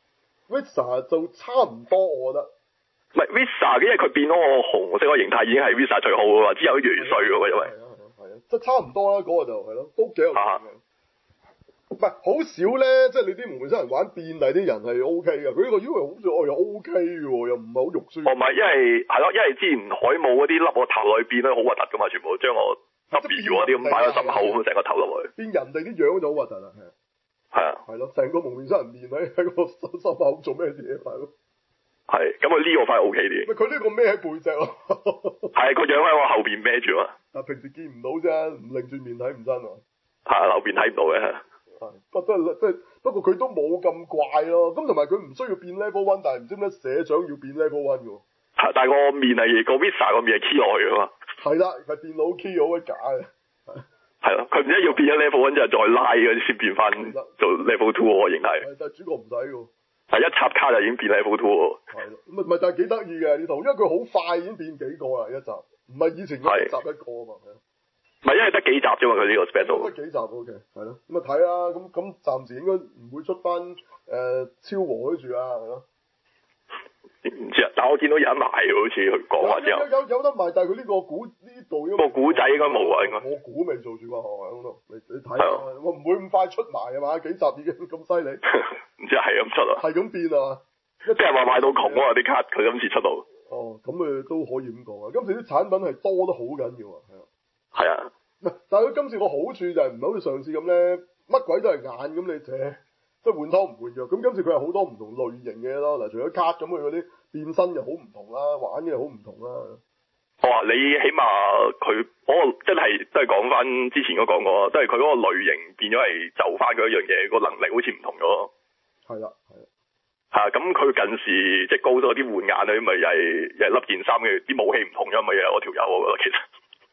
Visa 就差唔多，我覺得。 唔係 Visa 因為佢變咗個紅色個形態已經係 Visa 最好噶嘛，之後越嚟越衰噶嘛，因為。係啊係啊係啊，即係差唔多啦，嗰、那個就係咯，都幾有型嘅。唔係好少咧，即係你啲門新人玩變態啲人係 O K 嘅，佢呢個因為好似哦又 O K 嘅喎，又唔係好肉酸。哦唔係，因為係咯，因為之前海姆嗰啲笠個頭落去變咧好核突噶嘛，全部將我 W 嗰啲咁擺喺心口咁成個頭落去。變人哋啲樣就好核突啦，係啊。係啊。係咯，成個蒙面新人面喺喺個心口做咩嘢係咯？係，咁佢呢個反而 O K 啲。佢呢個孭喺背脊咯。係個樣喺我後邊孭住啊。但平時見唔到啫，唔擰住面睇唔真啊。係後邊睇唔到嘅。不過即係不過佢都冇咁怪咯，咁同埋佢唔需要變 level one， 但係唔知點解社長要變 level one 嘅喎。係，但係個面係個 Visa 個面係 key 落去嘅嘛。係啦，係電腦 key 好鬼假嘅。係咯，佢唔知要變咗 level one 之後再拉嘅先變翻做 level two 喎，形係。但係主角唔使嘅。係一插卡就已經變 level two 喎。係咯，唔係唔係，但係幾得意嘅呢套，因為佢好快已經變幾個啦一集，唔係以前一集一個啊嘛。唔係，因為得幾集啫嘛，佢呢個 special。得幾集 O K，係咯，咁啊睇啦，咁咁暫時應該唔會出翻誒、呃、超和嗰住啊，係咯。唔知啊，但係我見到有得賣喎，好似佢講話之後。有有有，有得賣，但係佢呢個古呢度應該。個古仔應該冇啊，應該。我估未做住啊，喺度，你你睇啊，我唔會咁快出埋啊嘛，幾集已經咁犀利。唔知係咁出啊？係咁變啊！即係話賣到窮啊啲卡，佢今次出到。哦，咁誒都可以咁講啊！今次啲產品係多得好緊要啊，係啊。係啊，但係佢今次個好處就係唔係好似上次咁咧，乜鬼都係眼咁你誒，即係換湯唔換藥。咁今次佢係好多唔同類型嘅咯，嗱，除咗卡咁佢嗰啲變身又好唔同啦，玩嘅又好唔同啦。我話你起碼佢嗰個真係都係講翻之前嗰講過，都係佢嗰個類型變咗係就翻嗰一樣嘢，個能力好似唔同咗。係啦，係啦。係啊，咁佢近視即係高咗啲換眼啊，咪又係又係笠件衫嘅，啲武器唔同咗咪又係我條友我覺得其實。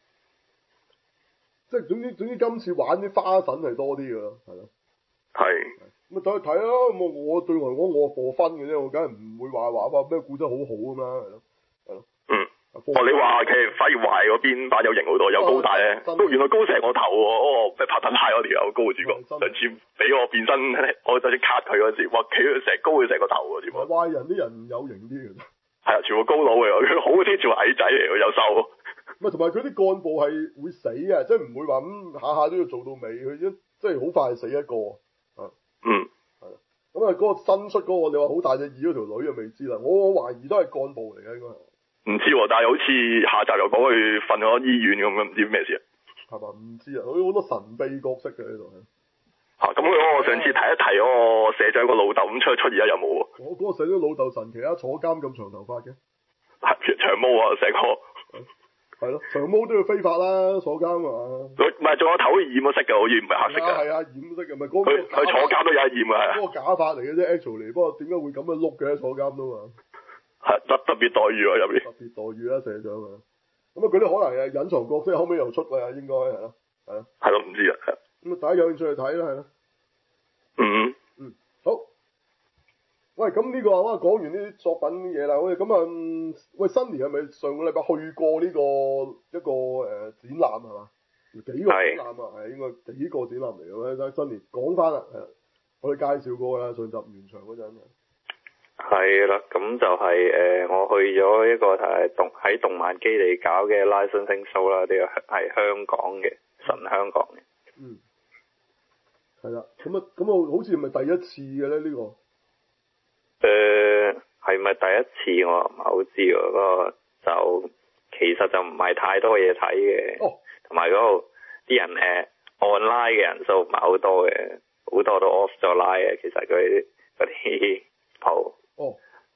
即係總之總之今次玩啲花神係多啲㗎咯，係咯。係。咁啊走去睇啦，咁我我對我嚟講我過分嘅啫，我梗係唔會話話話咩故仔好好咁啦，係咯，係咯。嗯。哦，你話其實反而壞嗰邊版有型好多，有高大咧，都原來高成個頭喎，哦咩拍得太嗰條友高嘅主角，上次俾我變身，我就先卡佢嗰時，哇企佢成高佢成個頭喎，全部。壞人啲人有型啲嘅。係啊，全部高佬嘅，佢好啲全部矮仔嚟，佢又瘦。咪同埋佢啲幹部係會死嘅，即係唔會話咁下下都要做到尾，佢一即係好快死一個。啊，嗯，係啦。咁啊，嗰個新出嗰個，你話好大隻耳嗰條女就未知啦。我我懷疑都係幹部嚟嘅應該係。唔知喎，但係好似下集又講佢瞓咗醫院咁樣，唔知咩事啊？係嘛？唔知啊，佢好多神秘角色嘅呢度。嚇！咁佢我上次提一提嗰個社長個老豆咁出出而家有冇喎？我嗰個社長老豆神奇啊，坐監咁長頭髮嘅。係長毛啊，成個。係咯，長毛都要非法啦，坐監啊！佢唔係仲有頭染咗色嘅，好似唔係黑色嘅。係啊，染色嘅咪嗰個。佢佢坐監都有染啊！嗰個假髮嚟嘅啫 actually 不過點解會咁樣碌嘅？坐監都嘛。係特特別待遇啊入面。特別待遇啊社長啊！咁啊，佢啲可能係隱藏角色，後尾又出啊，應該係咯，係咯。係咯，唔知啊。咁啊，大家有興趣去睇啦，係咯。嗯。嗯，好。喂，咁呢、這個啊，講完呢啲作品嘢啦，喂，咁啊，喂，新年係咪上個禮拜去過呢、這個一個誒、呃、展覽係嘛？幾個展覽啊？係應該幾個展覽嚟嘅咧？新年講翻啦，係我哋介紹過啦，上集完場嗰陣。係啦，咁就係、是、誒、呃，我去咗一個誒動喺動漫基地搞嘅 licensing show 啦，呢個係香港嘅，純香港嘅。嗯。係啦，咁啊，咁啊，好似係咪第一次嘅咧？呢、這個？誒，係咪、呃、第一次我唔係好知喎，嗰、那個就其實就唔係太多嘢睇嘅，同埋嗰度啲人誒、呃、online 嘅人數唔係好多嘅，好多都 off 咗 line 嘅，其實佢嗰啲鋪。哦。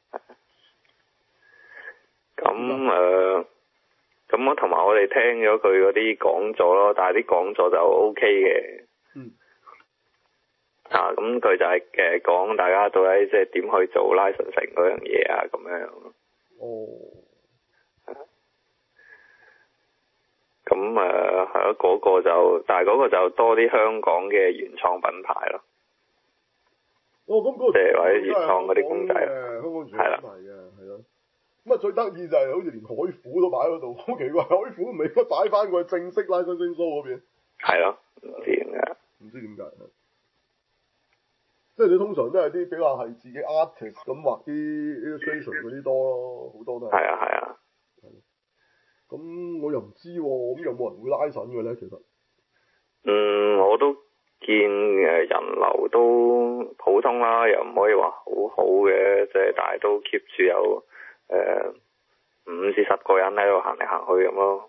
咁誒，咁我同埋我哋聽咗佢嗰啲講座咯，但係啲講座就 OK 嘅。嗯。啊，咁佢就係誒講大家到底即係點去做 licensing 嗰樣嘢啊，咁樣。哦。咁咁誒係咯，嗰、個就，但係嗰個就多啲香港嘅原創品牌咯。 哦，咁嗰個即係或者原創嗰啲公仔， 香港主品牌嘅，係咯。咁啊最得意就係好似連海虎都擺喺嗰度，好奇怪，海虎唔係應該擺翻個正式拉伸星 show 嗰邊？係咯，唔知點解。 唔知點解。即係你通常都係啲比較係自己 artist 咁畫啲 illustration 嗰啲多咯，好多都係。係啊係啊。 咁我又唔知喎，咁有冇人會拉神嘅咧？其實。 嗯，我都見誒人流都普通啦，又唔可以話好好嘅，即係但係都 keep 住有誒五至十個人喺度行嚟行去咁咯。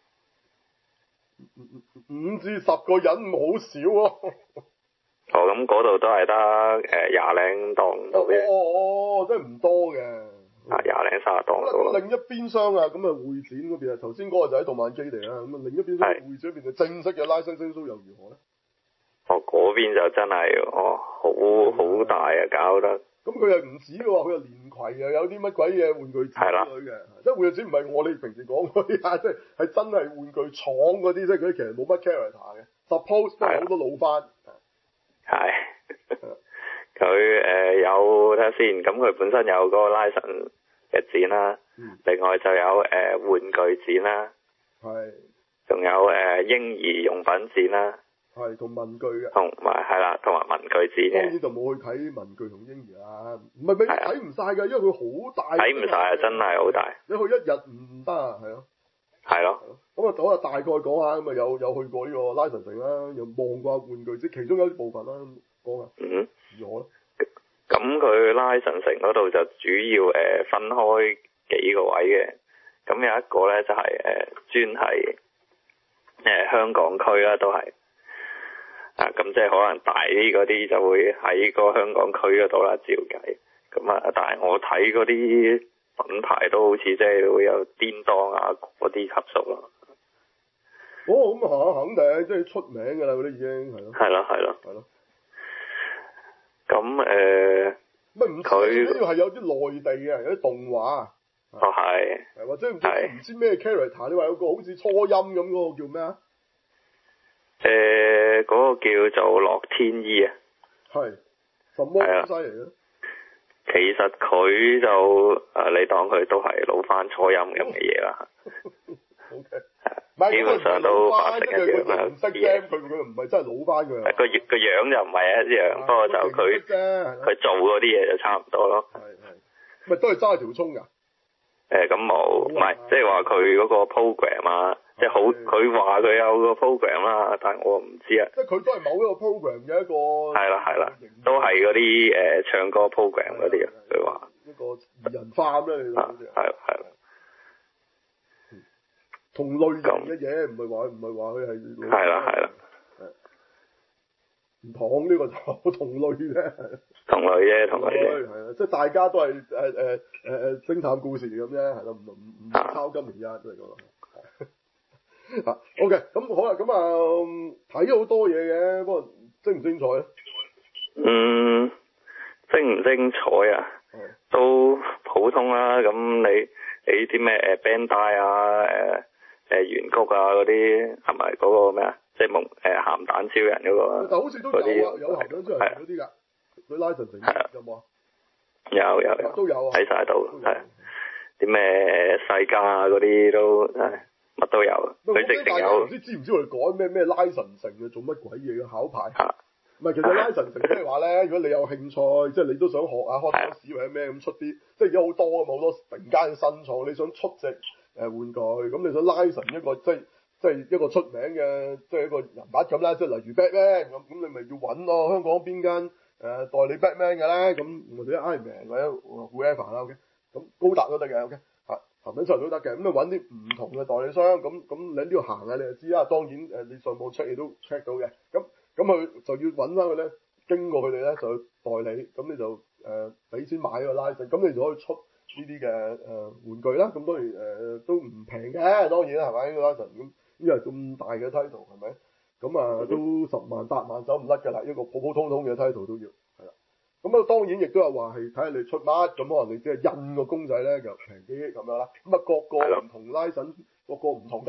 五至十個人好少喎。 哦，咁嗰度都係得誒廿零檔度嘅。 哦哦哦，真係唔多嘅。 啊，廿零三十檔到咯。另一邊廂啊，咁啊會展嗰邊啊，頭先嗰個就喺動漫基地啦。咁啊另一邊廂會展嗰邊就正式嘅拉伸星 show又如何咧？ 哦，嗰邊就真係哦，好好大啊，搞得。 咁佢又唔止嘅喎，佢又連攜又有啲乜鬼嘢玩具展之類嘅。即係玩具展唔係我哋平時講嗰啲啊，即係係真係玩具廠嗰啲，即係佢其實冇乜 character 嘅。Suppose 都係好多老番。係。 佢誒、呃、有睇下先，咁佢本身有嗰個拉神嘅展啦、嗯，另外就有誒、呃、玩具展啦，係，仲有誒、呃、嬰兒用品展啦，係同文具嘅，同埋係啦，同埋文具展嘅。當然就冇去睇文具同嬰兒啦，唔係咪睇唔晒㗎，因為佢好大，睇唔晒啊，真係好大。你去一日唔得啊，係咯，係咯。咁啊，我啊大概講下咁啊，有有去過呢個拉神城啦，又望過玩具，即係其中有啲部分啦。講下，嗯，如何咧？咁佢拉神城嗰度就主要誒、呃、分開幾個位嘅，咁有一個咧就係、是、誒、呃、專係誒、呃、香港區啦，都係啊，咁即係可能大啲嗰啲就會喺個香港區嗰度啦，照計。咁啊，但係我睇嗰啲品牌都好似即係會有叮當啊嗰啲級數咯。哦，咁啊肯定即係出名㗎啦，嗰啲已經係咯。係咯，係咯，係咯。咁誒，乜唔佢呢度係有啲內地嘅，有啲動畫。哦，係。係或者唔知唔知咩 character？你話有個好似初音咁嗰個叫咩啊？誒、呃，嗰、那個叫做樂天依啊。係。什麼東西嚟嘅？其實佢就誒，你當佢都係老翻初音咁嘅嘢啦。O K。基本上都白色一樣啦，佢佢唔係真係老翻佢。個樣個樣就唔係一樣，不過就佢佢做嗰啲嘢就差唔多咯。係係，咪都係揸條葱㗎？誒咁冇，唔係即係話佢嗰個 program 啊，即係好佢話佢有個 program 啦，但係我唔知啊。即係佢都係某一個 program 嘅一個。係啦係啦，都係嗰啲誒唱歌 program 嗰啲啊，佢話。一個二人化咁樣嚟㗎。係係。同類型嘅嘢，唔係話唔係話佢係。係啦係啦。唔同呢個就同類啫。同類啫，同類啫。係啊，即係大家都係誒誒誒誒偵探故事咁啫，係咯，唔唔唔抄金田一都係咁啊。OK，咁好啦，咁啊睇咗好多嘢嘅，不過精唔精彩咧？嗯，精唔精彩啊？都普通啦。咁你你啲咩誒 Bandai 啊誒？誒，圓谷啊嗰啲係咪嗰個咩啊？即係夢誒鹹蛋超人嗰個。但好似都有啊，有鹹蛋超人嗰啲㗎。佢拉神城有冇啊？有有有。都有啊。喺晒度係。啲咩世嘉啊嗰啲都係乜都有。佢直情有。唔知知唔知佢改咩咩拉神城啊？做乜鬼嘢嘅考牌？唔係，其實拉神城即係話咧，如果你有興趣，即係你都想學下開多士或者咩咁出啲，即係而家好多啊嘛，好多突然間新創，你想出隻。誒玩具咁你想拉神一個即係即係一個出名嘅即係一個人物咁啦，即係例如 Batman 咁，咁你咪要揾咯香港邊間誒代理 Batman 嘅咧，咁或者 Iron Man 或者 whoever 啦 OK，咁高達都得嘅 OK 嚇，譚炳祥都得嘅，咁你揾啲唔同嘅代理商，咁咁你呢度行下你就知啦，當然誒你上網 check 你都 check 到嘅，咁咁佢就要揾翻佢咧，經過佢哋咧就代理，咁你就誒俾、呃、錢買個拉神，咁你就可以出。呢啲嘅誒玩具啦，咁當然誒、呃、都唔平嘅，當然啦，係咪呢個拉神咁？因為咁大嘅 title 係咪？咁啊都十萬八萬走唔甩㗎啦，一個普普通通嘅 title 都要係啦。咁啊當然亦都有話係睇下你出乜，咁可能你即係印個公仔咧就平啲咁樣啦。咁啊各個唔同拉神，各個唔同嘅，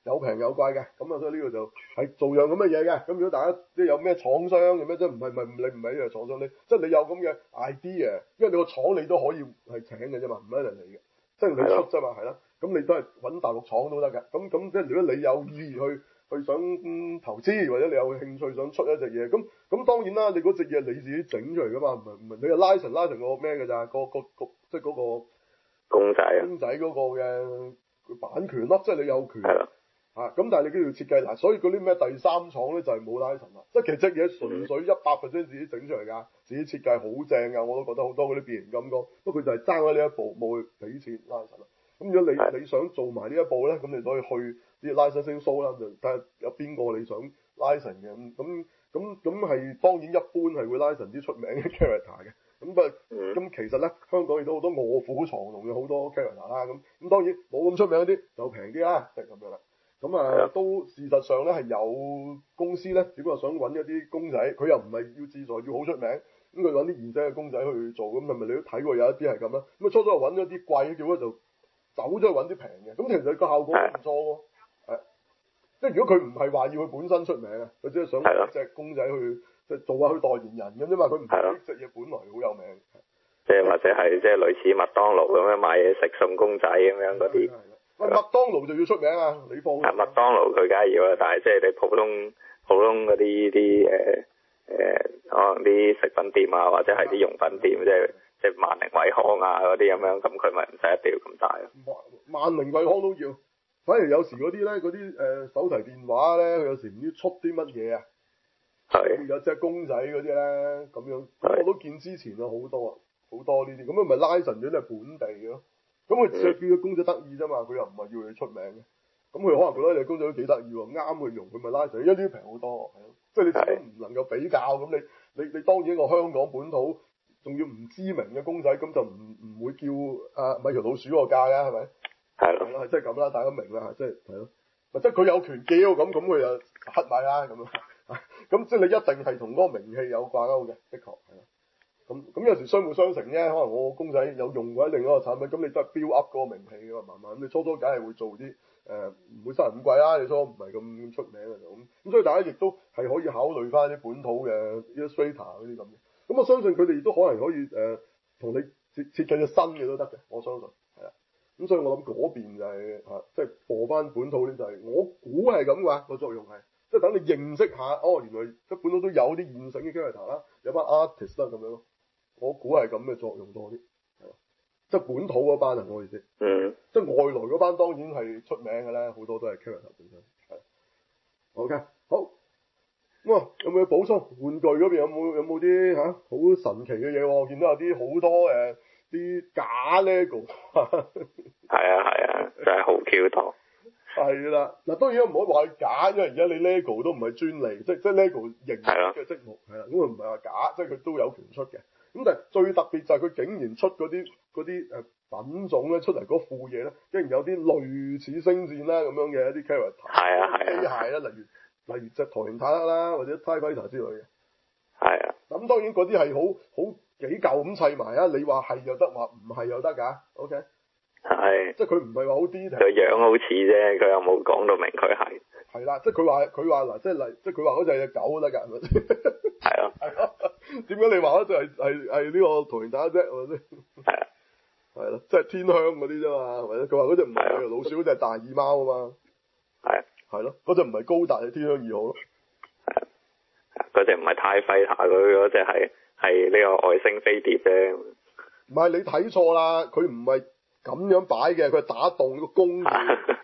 有平有貴嘅，咁啊所以呢個就係做樣咁嘅嘢嘅。咁如果大家即係有咩廠商有咩即係唔係唔係你唔係呢個廠商，你即係你有咁嘅 idea，因為你個廠你都可以係請嘅啫嘛，唔一定你嘅，即係你出啫嘛，係啦。咁你都係揾大陸廠都得嘅。咁咁即係如果你有意去去想、嗯、投資，或者你有興趣想出一隻嘢，咁咁當然啦，你嗰隻嘢你自己整出嚟噶嘛，唔係唔係你係拉成拉成個咩嘅咋，個個個即係嗰個公仔啊， 公仔嗰個嘅版權咯，即係你有權。 係啦。 啊，咁但係你都要設計嗱，所以嗰啲咩第三廠咧就係冇拉神啦，即係其實隻嘢純粹一百 percent 自己整出嚟㗎，自己設計好正㗎，我都覺得好多嗰啲變形金剛，不過佢就係爭咗呢一步冇去俾錢拉神啦。咁如果你你想做埋呢一步咧，咁你就可以去啲 licensing show 啦，就睇下有邊個你想拉神嘅，咁咁咁咁係當然一般係會拉神啲出名嘅 character 嘅，咁不咁其實咧香港亦都好多臥虎藏龍嘅好多 character 啦，咁咁當然冇咁出名嗰啲就平啲啦，就係咁樣啦。咁啊，都事實上咧係有公司咧，只不過想揾一啲公仔，佢又唔係要自在要好出名，咁佢揾啲二仔嘅公仔去做，咁係咪你都睇過有一啲係咁啦？咁啊初初揾咗啲貴，結果就走咗去揾啲平嘅，咁其實個效果唔錯喎，係，即係如果佢唔係話要佢本身出名啊，佢只係想揾隻公仔去即係做下佢代言人咁啫嘛，佢唔係呢隻嘢本來好有名， 即係或者係即係類似麥當勞咁樣買嘢食送公仔咁樣嗰啲。 喂，麥當勞就要出名啊！你放係麥當勞佢梗係要啦，但係即係你普通普通嗰啲啲誒誒，可能啲食品店啊，或者係啲用品店，即係即係萬寧惠康啊嗰啲咁樣，咁佢咪唔使一定要咁大咯。 萬寧惠康都要，反而有時嗰啲咧，嗰啲誒手提電話咧，佢有時唔知出啲乜嘢啊， 係有隻公仔嗰啲咧，咁樣我都見之前啊好多啊，好多呢啲，咁佢咪拉神咗，都係本地嘅咯。咁佢只係叫個公仔得意啫嘛，佢又唔係要你出名嘅。咁佢可能覺得你公仔都幾得意喎，啱佢用，佢咪拉神，因為呢啲平好多，係咯。即係你始終唔能夠比較，咁你你你當然一個香港本土仲要唔知名嘅公仔，咁就唔唔會叫啊米奇老鼠個價㗎，係咪？係咯，係即係咁啦，大家明啦，即係係咯。即係佢有權叫咁，咁佢就乞買啦咁樣。咁即係你一定係同嗰個名氣有掛鈎嘅，的確係啦。咁咁有時相輔相成啫，可能我公仔有用過另一個產品，咁你都係 build up 嗰個名氣㗎嘛，慢慢咁你初初梗係會做啲誒唔會收人咁貴啦，你初唔係咁出名嘅就咁，咁所以大家亦都係可以考慮翻啲本土嘅 illustrator 嗰啲咁嘅，咁我相信佢哋亦都可能可以誒同、呃、你設設計隻新嘅都得嘅，我相信係啊，咁所以我諗嗰邊就係嚇即係播翻本土啲就係、是、我估係咁嘅個作用係，即係等你認識下哦原來即係本土都有啲現成嘅 character 啦，有班 artist 啦咁樣咯。我估係咁嘅作用多啲，係即係本土嗰班啊，我意思。嗯。即係外來嗰班當然係出名嘅啦，好多都係 character 本身。係。OK，好。咁啊，有冇補充？玩具嗰邊有冇有冇啲嚇好神奇嘅嘢？我見到有啲好多誒啲、呃、假 LEGO。 係啊係啊，真係好 Q 多。 係啦，嗱當然唔可以話佢假，因為而家你 LEGO 都唔係專利，即即係 LEGO 型嘅積木，係啦，咁佢唔係話假，即係佢都有權出嘅。咁但係最特別就係佢竟然出嗰啲嗰啲誒品種咧出嚟嗰副嘢咧，竟然有啲類似星戰啦咁樣嘅一啲 character， 係啊係啊， 機械啦，例如例如隻台型坦克啦，或者 TIE Fighter 之類嘅。 係啊。咁當然嗰啲係好好幾嚿咁砌埋啊！你話係又得，話唔係又得㗎。OK。係。即係佢唔係話好 detail。 個樣好似啫，佢又冇講到明佢係。 係啦，即係佢話佢話嗱，即係例，即係佢話嗰隻係隻狗得㗎，係咪先？ 係啊。係咯。 點解你話嗰隻係係係呢個台型坦克啫？係咪先？係啊。係咯，即係天香嗰啲啫嘛，係咪？佢話嗰隻唔係老鼠，嗰隻係大耳貓啊嘛。係。係咯，嗰隻唔係高達，係天香二號咯。 係啊。嗰隻唔係TIE Fighter，佢嗰隻係係呢個外星飛碟啫。 唔係你睇錯啦，佢唔係咁樣擺嘅，佢係打洞個弓。係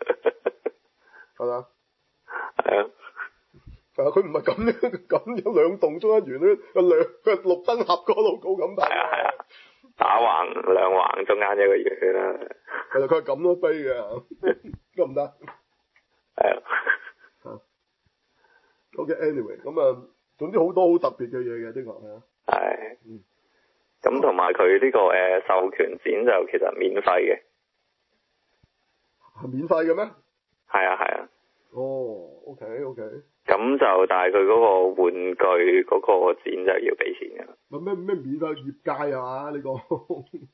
嘛？係啊。係啊，佢唔係咁樣咁樣兩洞中間圓咧，個兩個綠燈盒嗰度高咁大。係啊係啊。 打橫兩橫中間一個圓圈啦。 其實佢係咁都飛嘅，得唔得？係啊。OK，anyway，咁啊，總之好多好特別嘅嘢嘅，的確係啊。 係。嗯。咁同埋佢呢個誒、呃、授權展就其實免費嘅。 係免費嘅咩？ 係啊係啊。 哦 ，OK OK。 咁就但係佢嗰個玩具嗰個展就要俾錢㗎啦。 咪咩咩免費業界啊嘛？呢個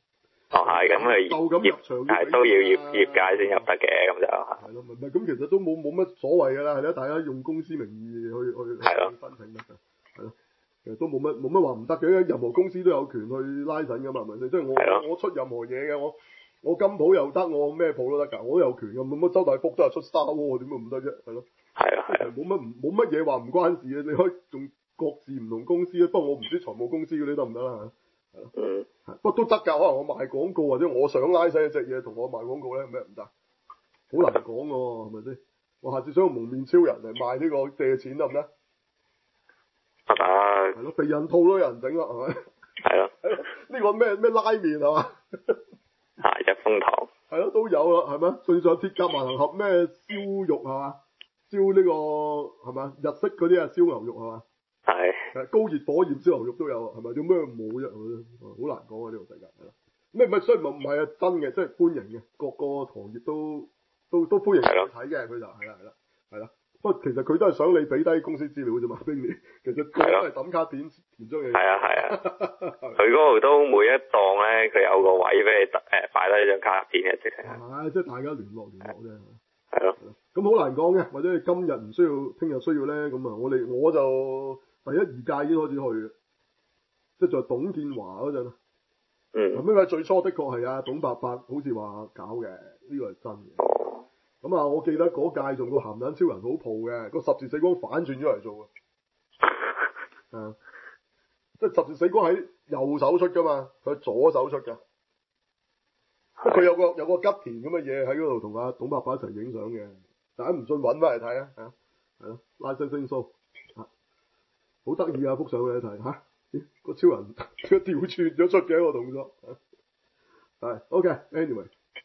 哦係，咁佢業係都要業業界先入得嘅，咁就係咯，唔係咁其實都冇冇乜所謂㗎啦，係咯，大家用公司名義去去去申請得㗎，係咯，其實都冇乜冇乜話唔得嘅，任何公司都有權去拉審㗎嘛，係咪先？即係我我出任何嘢嘅，我我金鋪又得，我咩鋪都得㗎，我都有權㗎，冇乜周大福都係出 Star Wars，點會唔得啫？係咯，係啊係啊，冇乜冇乜嘢話唔關事嘅，你可以用各自唔同公司啊，不過我唔知財務公司嗰啲得唔得啦。嗯，不過都得㗎，可能我賣廣告或者我想拉曬一隻嘢同我賣廣告咧，咩唔得？好難講喎，係咪先？我下次想用蒙面超人嚟賣呢個借錢得唔得？ 得。係咯，避孕套都有人整啦，係咪？ 係咯。 呢個咩咩拉麵係嘛？ 夏日風堂。 係咯，都有啦，係咪？最上鐵甲萬能俠咩燒肉係嘛？燒呢個係嘛？日式嗰啲啊，燒牛肉係嘛？係。高熱火焰燒牛肉都有，係咪？做咩冇啫？好難講啊！呢個世界係咯。咩唔係？所以唔唔係啊，真嘅，即係歡迎嘅，各個行業都都都歡迎嚟睇嘅，佢就係啦係啦係啦。不過其實佢都係想你俾低公司資料啫嘛，冰年。其實佢都係抌卡片填咗嘢。係啊係啊。佢嗰度都每一檔咧，佢有個位俾你誒擺低張卡片嘅，直情。係，即係大家聯絡聯絡啫。係咯。咁好難講嘅，或者你今日唔需要，聽日需要咧，咁啊，我哋我就第一二屆已經開始去嘅，即係在董建華嗰陣。嗯。咁因為最初的確係啊，董伯伯好似話搞嘅，呢個係真嘅。咁啊，我記得嗰屆仲個鹹蛋超人好蒲嘅，個十字死光反轉咗嚟做嘅。啊，即係十字死光喺右手出噶嘛，佢左手出㗎。佢有個有個吉田咁嘅嘢喺嗰度同阿董伯伯一齊影相嘅，大家唔信揾翻嚟睇啊，嚇，係咯，拉西星蘇，嚇，好得意啊！幅相你睇嚇，咦個超人佢調轉咗出嘅一個動作，係 OK，anyway，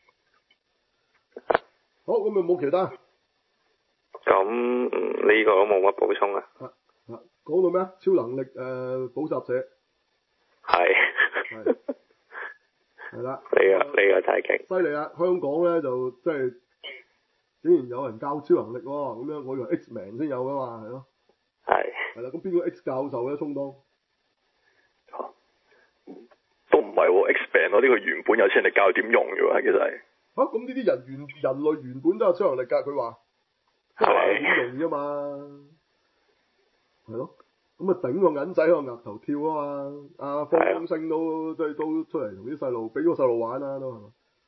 好咁咪冇其他， 咁呢個都冇乜補充啊， 啊啊講到咩超能力誒補習社， 係， 係。係啦， 呢個呢個太勁， 犀利啦！香港咧就即係竟然有人教超能力喎，咁樣我以為 X-Men 先有噶嘛，係咯，係，係啦，咁邊個 X 教授咧充當？ 啊、都唔係喎 X-Men 咯，呢個原本有超能力教點用嘅喎，其實係嚇咁呢啲人原人類原本都有超能力㗎，佢話係點用啫嘛，係咯。咁啊頂個銀仔喺個額頭跳啊嘛，阿方中信都即係都出嚟同啲細路，俾個細路玩啦都係嘛。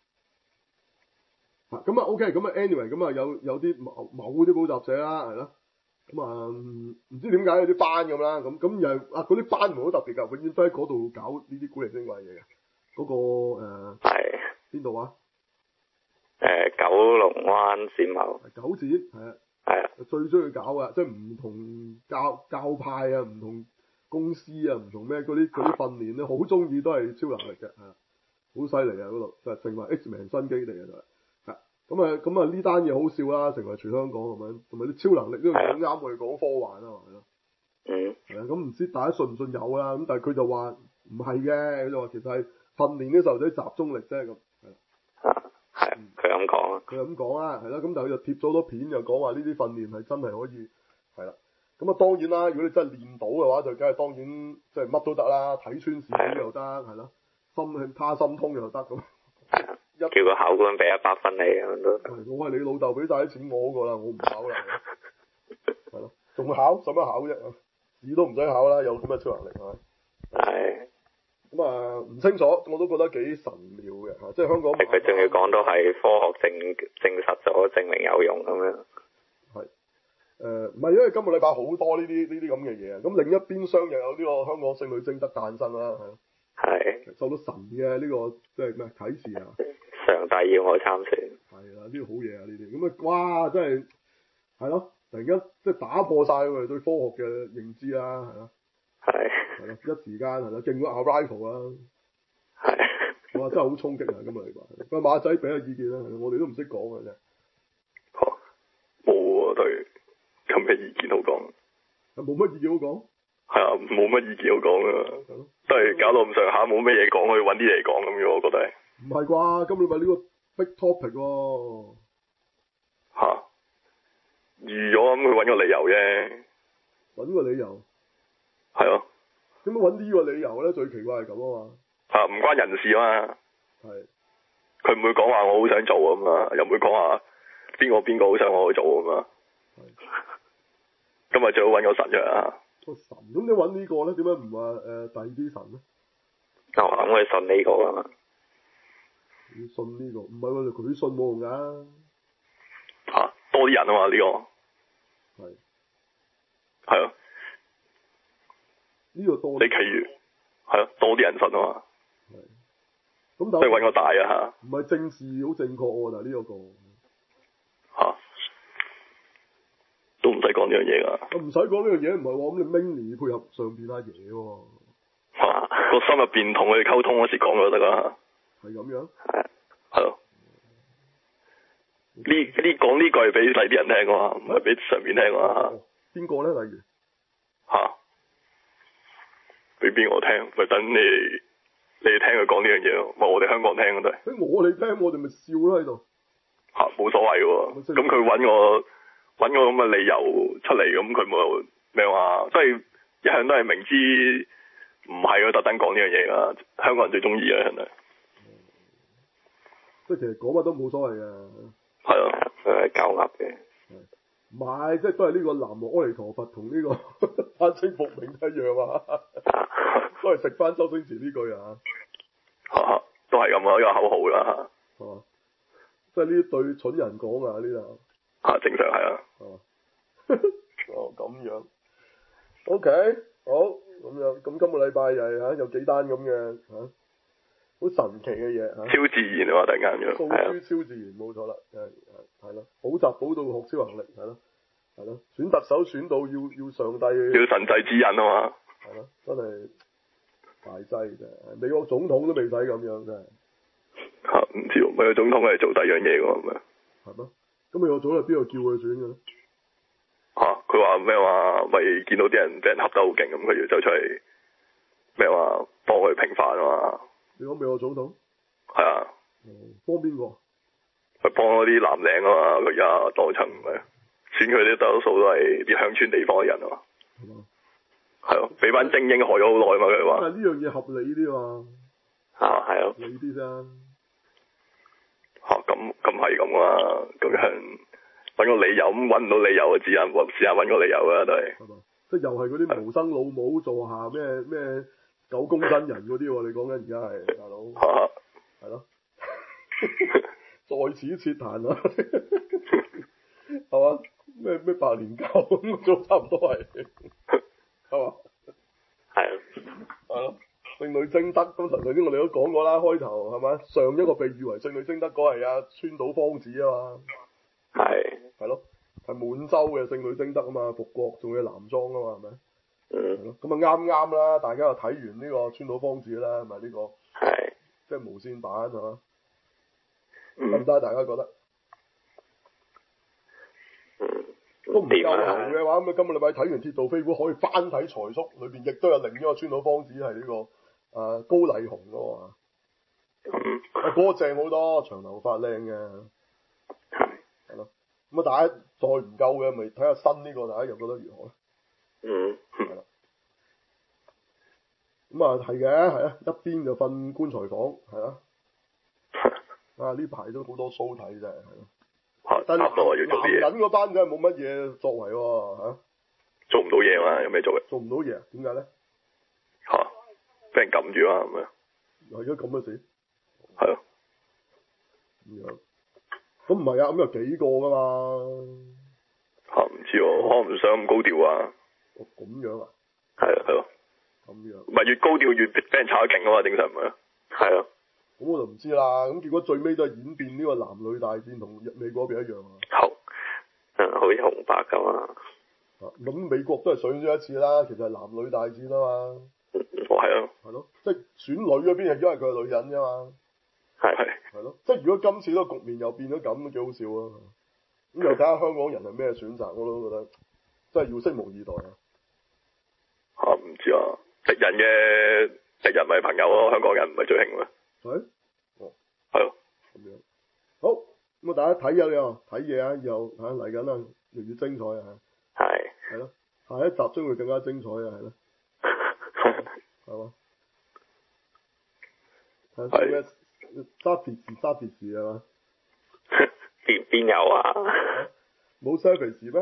啊咁啊 OK，咁啊 anyway，咁啊有有啲某某啲補習社啦，係咯。咁啊唔知點解有啲班咁啦，咁咁又啊嗰啲班唔好特別㗎，永遠都喺嗰度搞呢啲古靈精怪嘢嘅。嗰、嗰個誒係邊度啊？ 誒、呃、九龍灣線後。 九展係啊。係啊，最中意搞啊，即係唔同教教派啊，唔同公司啊，唔同咩嗰啲嗰啲訓練咧，好中意都係超能力嘅，係啊，好犀利啊嗰度，就係成為 X-Men 新基地啊就係，係咁啊咁啊呢單嘢好笑啦，成為全香港係咪？同埋啲超能力都講啱我哋講科幻啊嘛，係咯，嗯，係啊，咁唔知大家信唔信有啦，咁但係佢就話唔係嘅，佢就話其實係訓練啲細路仔集中力啫咁，係啊。係，佢咁講啊，佢咁講啊，係啦，咁但係佢就貼咗好多片，就講話呢啲訓練係真係可以，係啦，咁啊當然啦，如果你真係練到嘅話，就梗係當然即係乜都得啦，睇穿事件又得，係咯，心他心通又得咁，一叫個考官俾一百分你咁都，我係你老豆俾晒啲錢我嗰個啦，我唔考啦，係咯，仲考使乜考啫？試都唔使考啦，有咁嘅超能力係咪？係。咁啊，唔清楚，我都覺得幾神妙嘅嚇，即係香港。佢仲要講到係科學證證實咗，證明有用咁樣。係，誒唔係因為今個禮拜好多呢啲呢啲咁嘅嘢啊，咁另一邊廂又有呢個香港聖女貞德誕生啦，係。係。受到神嘅呢個即係咩啟示啊？上帝要我參選。係啦，呢個好嘢啊！呢啲咁啊，哇！真係係咯，突然間即係打破晒佢哋對科學嘅認知啦，係咯。係，係咯，一時間係咯，勁過 Arrival 啦，係，哇，真係好衝擊啊！今日嚟講，個馬仔俾下意見啦，我哋都唔識講嘅啫。嚇，冇啊，對，咁嘅意見好講。冇乜意見好講？係啊，冇乜意見好講啊，都係搞到咁上下，冇咩嘢講，可以揾啲嚟講咁樣，我覺得係。唔係啩？今日咪呢個 big topic 喎。嚇，預咗咁，佢揾個理由啫。揾個理由。係咯，點解揾呢個理由咧？最奇怪係咁啊嘛，嚇唔關人事啊嘛， 係。 佢唔會講話我好想做咁嘛，又唔會講話邊個邊個好想我去做咁嘛。今日最好揾個神嘅啊！ 個神，咁你揾呢個咧？點解唔話誒第二啲神咧？ 我諗佢信呢個㗎嘛。 你信呢、這個？唔係喎，佢信冇用㗎。 嚇，多啲人啊嘛呢、這個。 係。 係啊。 呢、這個多。 你其餘係啊，多啲人信啊嘛。 係。咁但係。 你揾個大啊嚇。 唔係政治好正確喎，但係呢個個。嚇。 都唔使講呢樣嘢㗎。 唔使講呢樣嘢，唔係喎，咁你 mini 配合上邊下嘢喎。 嚇，個心入邊同佢哋溝通嗰時講就得㗎。 係咁樣。 係。係咯。呢呢講呢句係俾第啲人聽㗎嘛，唔係俾上面聽㗎嘛。 邊個咧？例如。 嚇。俾邊個聽？咪等你你哋聽佢講呢樣嘢咯，咪我哋香港聽嘅都係。 誒，我哋聽，我哋咪笑啦喺度。 嚇，冇所謂喎。咁佢揾我。揾個咁嘅理由出嚟，咁佢冇咩話，即係一向都係明知唔係咯，特登講呢樣嘢噶。香港人最中意啊，係咪？ 即係其實講乜都冇所謂嘅。 係啊，佢係鳩噏嘅。 唔係，即係都係呢個南無阿彌陀佛同呢個翻清復明一樣啊，都係食翻周星馳呢句啊。 嚇，都係咁啊，呢個口號啦。 係嘛？即係呢對蠢人講啊，呢度。 啊，正常係啊。 哦，哦咁樣。O、okay, K， 好咁樣，咁今個禮拜又係嚇有幾單咁嘅嚇，好神奇嘅嘢嚇。超自然啊嘛，突然間咁。 數珠超自然冇錯啦，係係係咯，補習補到學超能力係咯，係咯，選特首選到要要上帝。 要神祭指引啊嘛。 係咯，真係大劑啫！美國總統都未使咁樣真係。 嚇唔知喎，美國總統係做第二樣嘢㗎嘛？ 係咩？咁美國總統係邊個叫佢選嘅咧？ 嚇！佢話咩話？咪見到啲人俾人恰得好勁，咁佢要走出嚟咩話幫佢平反啊嘛？ 你講美國總統？ 係啊。 哦，幫邊個？ 佢幫嗰啲藍領啊嘛，佢而家當層咪選佢啲多數都係啲鄉村地方嘅人啊嘛。係嘛？係咯，俾班精英害咗好耐嘛，佢話。 但係呢樣嘢合理啲嘛？ 啊，係咯。 合理啲啫。 嚇！咁咁係咁啊，咁樣。揾個理由咁揾唔到理由啊！只能試下揾個理由啊，都係。 係嘛？即係又係嗰啲無生老母座下咩咩九宮真人嗰啲喎？你講緊而家係大佬。嚇！係咯。在此設壇啊！係嘛？咩咩白蓮教咁做差唔多係。係嘛？ 係啊。 係咯。聖女貞德咁頭先我哋都講過啦，開頭係嘛？上一個被譽為聖女貞德嗰係阿川島芳子啊嘛。係，係咯，係滿洲嘅聖女貞德啊嘛，復國仲要男裝啊嘛，係咪？嗯。係咯，咁啊啱啱啦，大家又睇完呢個川島芳子啦，係咪呢個？係。即係無線版係嘛？咁得、嗯、大家覺得？嗯。都唔夠紅嘅話，咁啊今個禮拜睇完《鐵道飛虎》，可以翻睇《財叔》，裏邊亦都有另一個川島芳子係呢、這個啊高麗紅噶嘛。嗯。啊，嗰個正好多，長頭髮靚嘅。係咯，咁啊大家再唔夠嘅，咪睇下新呢個，大家又覺得如何咧？嗯，係啦，咁啊係嘅，係啊，一邊就瞓棺材房，係啊，啊呢排都好多 show 睇真係，係咯，但係男人嗰班真係冇乜嘢作為喎，吓，做唔到嘢嘛，有咩做嘅？做唔到嘢，點解咧？吓，俾人撳住啊，咁啊，係而家咁嘅事，係咯，咁樣。咁唔係啊，咁有幾個噶嘛？嚇唔知喎，可能唔想咁高調啊。哦，咁樣啊？係啊，係咯。咁樣。唔係越高調越俾人炒得勁啊嘛，正常唔係啊？係啊。咁我就唔知啦。咁結果最尾都係演變呢個男女大戰，同美國嗰邊一樣啊。好，嗯，好似紅白咁啊。咁美國都係上咗一次啦，其實係男女大戰啊嘛。哦，係啊。係咯，即係選女嗰邊係因為佢係女人啫嘛。係係係咯，即係如果今次個局面又變咗咁，都幾好笑啊！咁又睇下香港人係咩選擇，我都覺得真係要拭目以待啊！吓唔知啊，敵人嘅敵人咪朋友咯，香港人唔係最興咩？係，哦，係咯，咁樣好咁啊！大家睇嘢又睇嘢啊，又吓嚟緊啊，越嚟越精彩啊！係係咯，下一集將會更加精彩啊！係咯，係嘛？係。 揸電視揸電視啊嘛？ 邊邊有啊？ 冇 service 咩？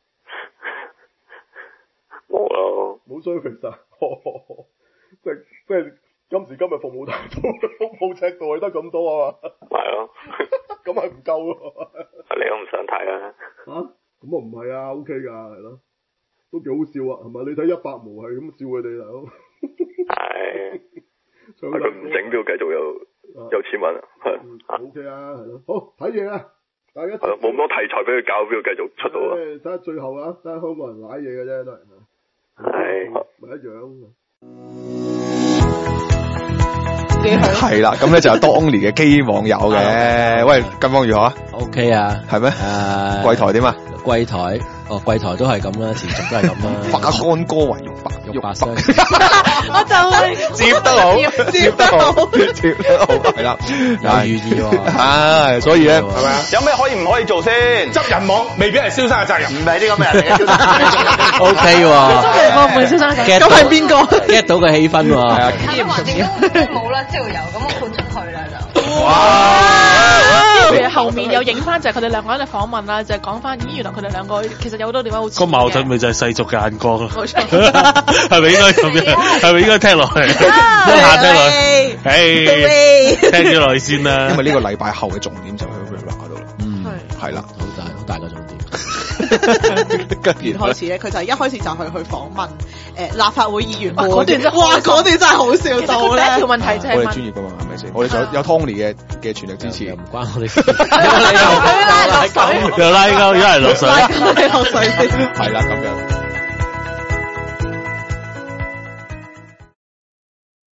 冇咯。 冇 service 啊？即係即係今時今日服務態度，服務尺度係得咁多啊嘛？ 係咯。 咁係唔夠喎。 你都唔想睇啊？ 嚇？咁啊唔係啊 ，OK 㗎，係咯，都幾好笑啊，係咪？你睇一百毛係咁笑佢哋大佬。係。 佢唔整都繼續有有錢揾啊，係。 O K 啊，係咯，好睇嘢啊，大家。 冇咁多題材俾佢搞，俾佢繼續出到啊。 睇下最後啊，睇下香港人舐嘢嘅啫，都係。 係。 咪一樣。 係啦，咁咧就有當年嘅機網友嘅，喂，近況如何啊 ？O K 啊， 係咩？ 誒， 櫃台點啊？ 櫃台，哦，櫃台都係咁啦，持續都係咁啦。 化干戈為玉帛，玉帛相。 我就係接得好，接得好，接得好，係啦， 有寓意喎。 係，所以咧，係咪啊？ 有咩可以唔可以做先？執人網未必係蕭生嘅責任，唔係呢個咩人嚟嘅。 O K 喎。 執人網唔係蕭生嘅，咁係邊個 ？get 到個氣氛喎。係啊。 咁環境都冇啦，朝油咁我判出去啦就。 哇！跟住後面有影翻就係佢哋兩個人嘅訪問啦，就係講翻，咦原來佢哋兩個其實有好多點解好似個矛盾咪就係世俗嘅眼光咯， 冇錯， 係咪應該咁樣？係咪應該聽落去？聽下聽落去，誒，聽咗落去先啦。 因為呢個禮拜後嘅重點就喺 Rap 嗰度啦。 嗯， 係啦， 好大好大個重點。 跟住開始咧，佢就係一開始就去去訪問誒立法會議員嗰段真哇嗰段真係好笑到咧。 第一條問題就係我哋專業㗎嘛，係咪先？我哋有有 Tony 嘅嘅全力支持， 唔關我哋事。 又拉鳩，又拉鳩，一係落水， 拉鳩落水先。 係啦，咁樣。